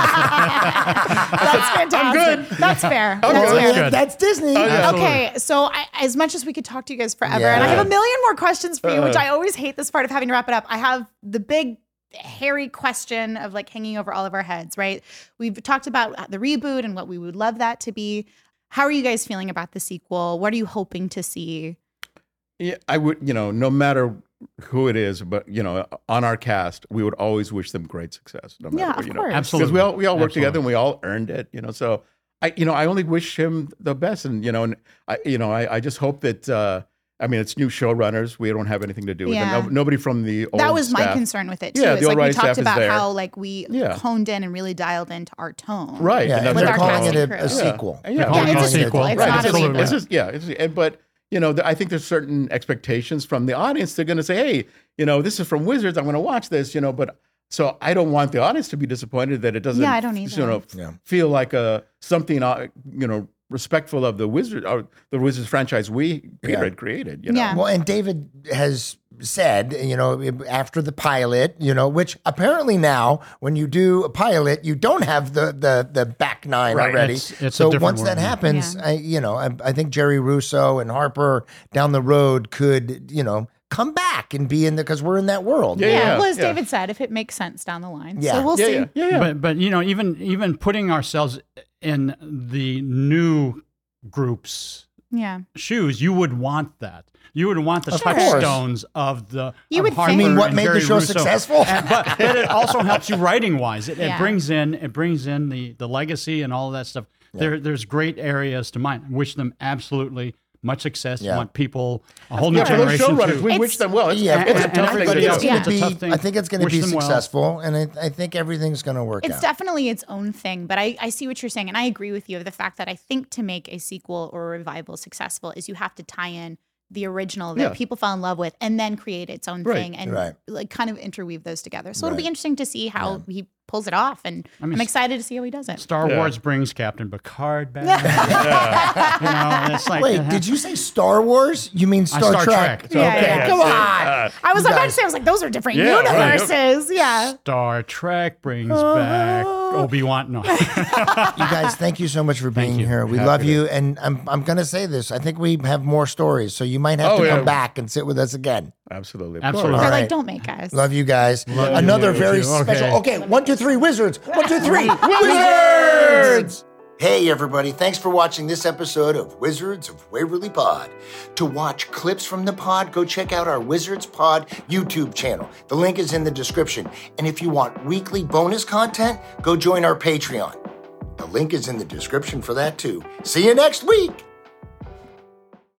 That's fantastic. good. That's fair. I'm That's good. fair. good. That's Disney. Oh, yeah. Okay, so I, as much as we could talk to you guys forever, and I Yeah. have a million more questions for you, which Uh. I always hate this part of having to wrap it up. I have the big, hairy question of like hanging over all of our heads, right? We've talked about the reboot and what we would love that to be. How are you guys feeling about the sequel? What are you hoping to see? Yeah, I would, you know, no matter who it is, but you know, on our cast, we would always wish them great success. No matter Yeah, what, of you course. know, Absolutely. because we all we all work Absolutely. together and we all earned it, you know. So I, you know, I only wish him the best, and you know, and I, you know, I, I just hope that. uh I mean, it's new showrunners. We don't have anything to do with Yeah. it. No, nobody from the old That was my staff. concern with it too. Yeah, is the like old we writing talked staff is about there. how like we Yeah. honed in and really dialed into our tone. Right? Yeah, and and that's they're our what calling casting it a, crew. a Yeah. sequel. Yeah, They're Yeah, calling it's it a sequel. sequel. It's Right, not it's, a just, reboot. it's just yeah, it's, and, but you know, th- I think there's certain expectations from the audience. They're going to say, "Hey, you know, this is from Wizards. I'm going to watch this." You know, but so I don't want the audience to be disappointed that it doesn't. Yeah, I don't either. You know, Yeah. feel like a something. Uh, you know, respectful of the Wizard or the Wizards franchise we Peter Yeah. had created. You know, Yeah. Well, and David has said, you know, after the pilot, you know, which apparently now, when you do a pilot, you don't have the the the back nine Right. already. It's- it's a so different once that world, yeah. happens, Yeah. I, you know, I, I think Jerry Russo and Harper down the road could, you know, come back and be in the because we're in that world. Yeah, Yeah, yeah, well, as yeah. David said, if it makes sense down the line. Yeah. So we'll yeah, see. yeah, yeah, yeah. But but you know, even even putting ourselves in the new group's Yeah. shoes, you would want that. You would want the Of course. touchstones of the. You of would Harper think. You mean what and made the Jerry show Russo. successful? And- but, but it also helps you writing wise. It, Yeah. it brings in it brings in the the legacy and all of that stuff. There there's great areas to mine. Wish them absolutely much success. Yeah. You want people, a whole new Yeah, for those generation. showrunners, to- we It's- wish them well. It's, Yeah, it's a and tough everybody thing to it's else, do. going it's to a be. tough thing. I think it's going to Wish be them well. successful, and I, I think everything's going to work It's out. definitely its own thing, but I, I see what you're saying. And I agree with you of the fact that I think to make a sequel or a revival successful is you have to tie in the original that Yeah. people fell in love with and then create its own Right. thing and Right. like kind of interweave those together. So it'll Right. be interesting to see how he pulls it off. And I mean, I'm excited to see how he does it. Star Yeah. Wars brings Captain Picard back. You know, it's like Wait, did you say Star Wars? You mean Star, Star Trek? Trek. Yeah, okay, yeah. come That's on. it. Uh, I was You about guys- to say, I was like, those are different Yeah, right. universes. Yeah. Star Trek brings back Obi-Wan? No. You guys, thank you so much for being you. here. We Happy love to. you, and I'm I'm going to say this. I think we have more stories, so you might have Oh, to yeah. come back and sit with us again. Absolutely. of Absolutely. course. They're All like, right. don't make us. Love you guys. Love you, Another you very too. Okay. special. Okay, one, two, three, wizards. One, two, three, wizards. Hey, everybody. Thanks for watching this episode of Wizards of Waverly Pod. To watch clips from the pod, go check out our Wizards Pod YouTube channel. The link is in the description. And if you want weekly bonus content, go join our Patreon. The link is in the description for that, too. See you next week.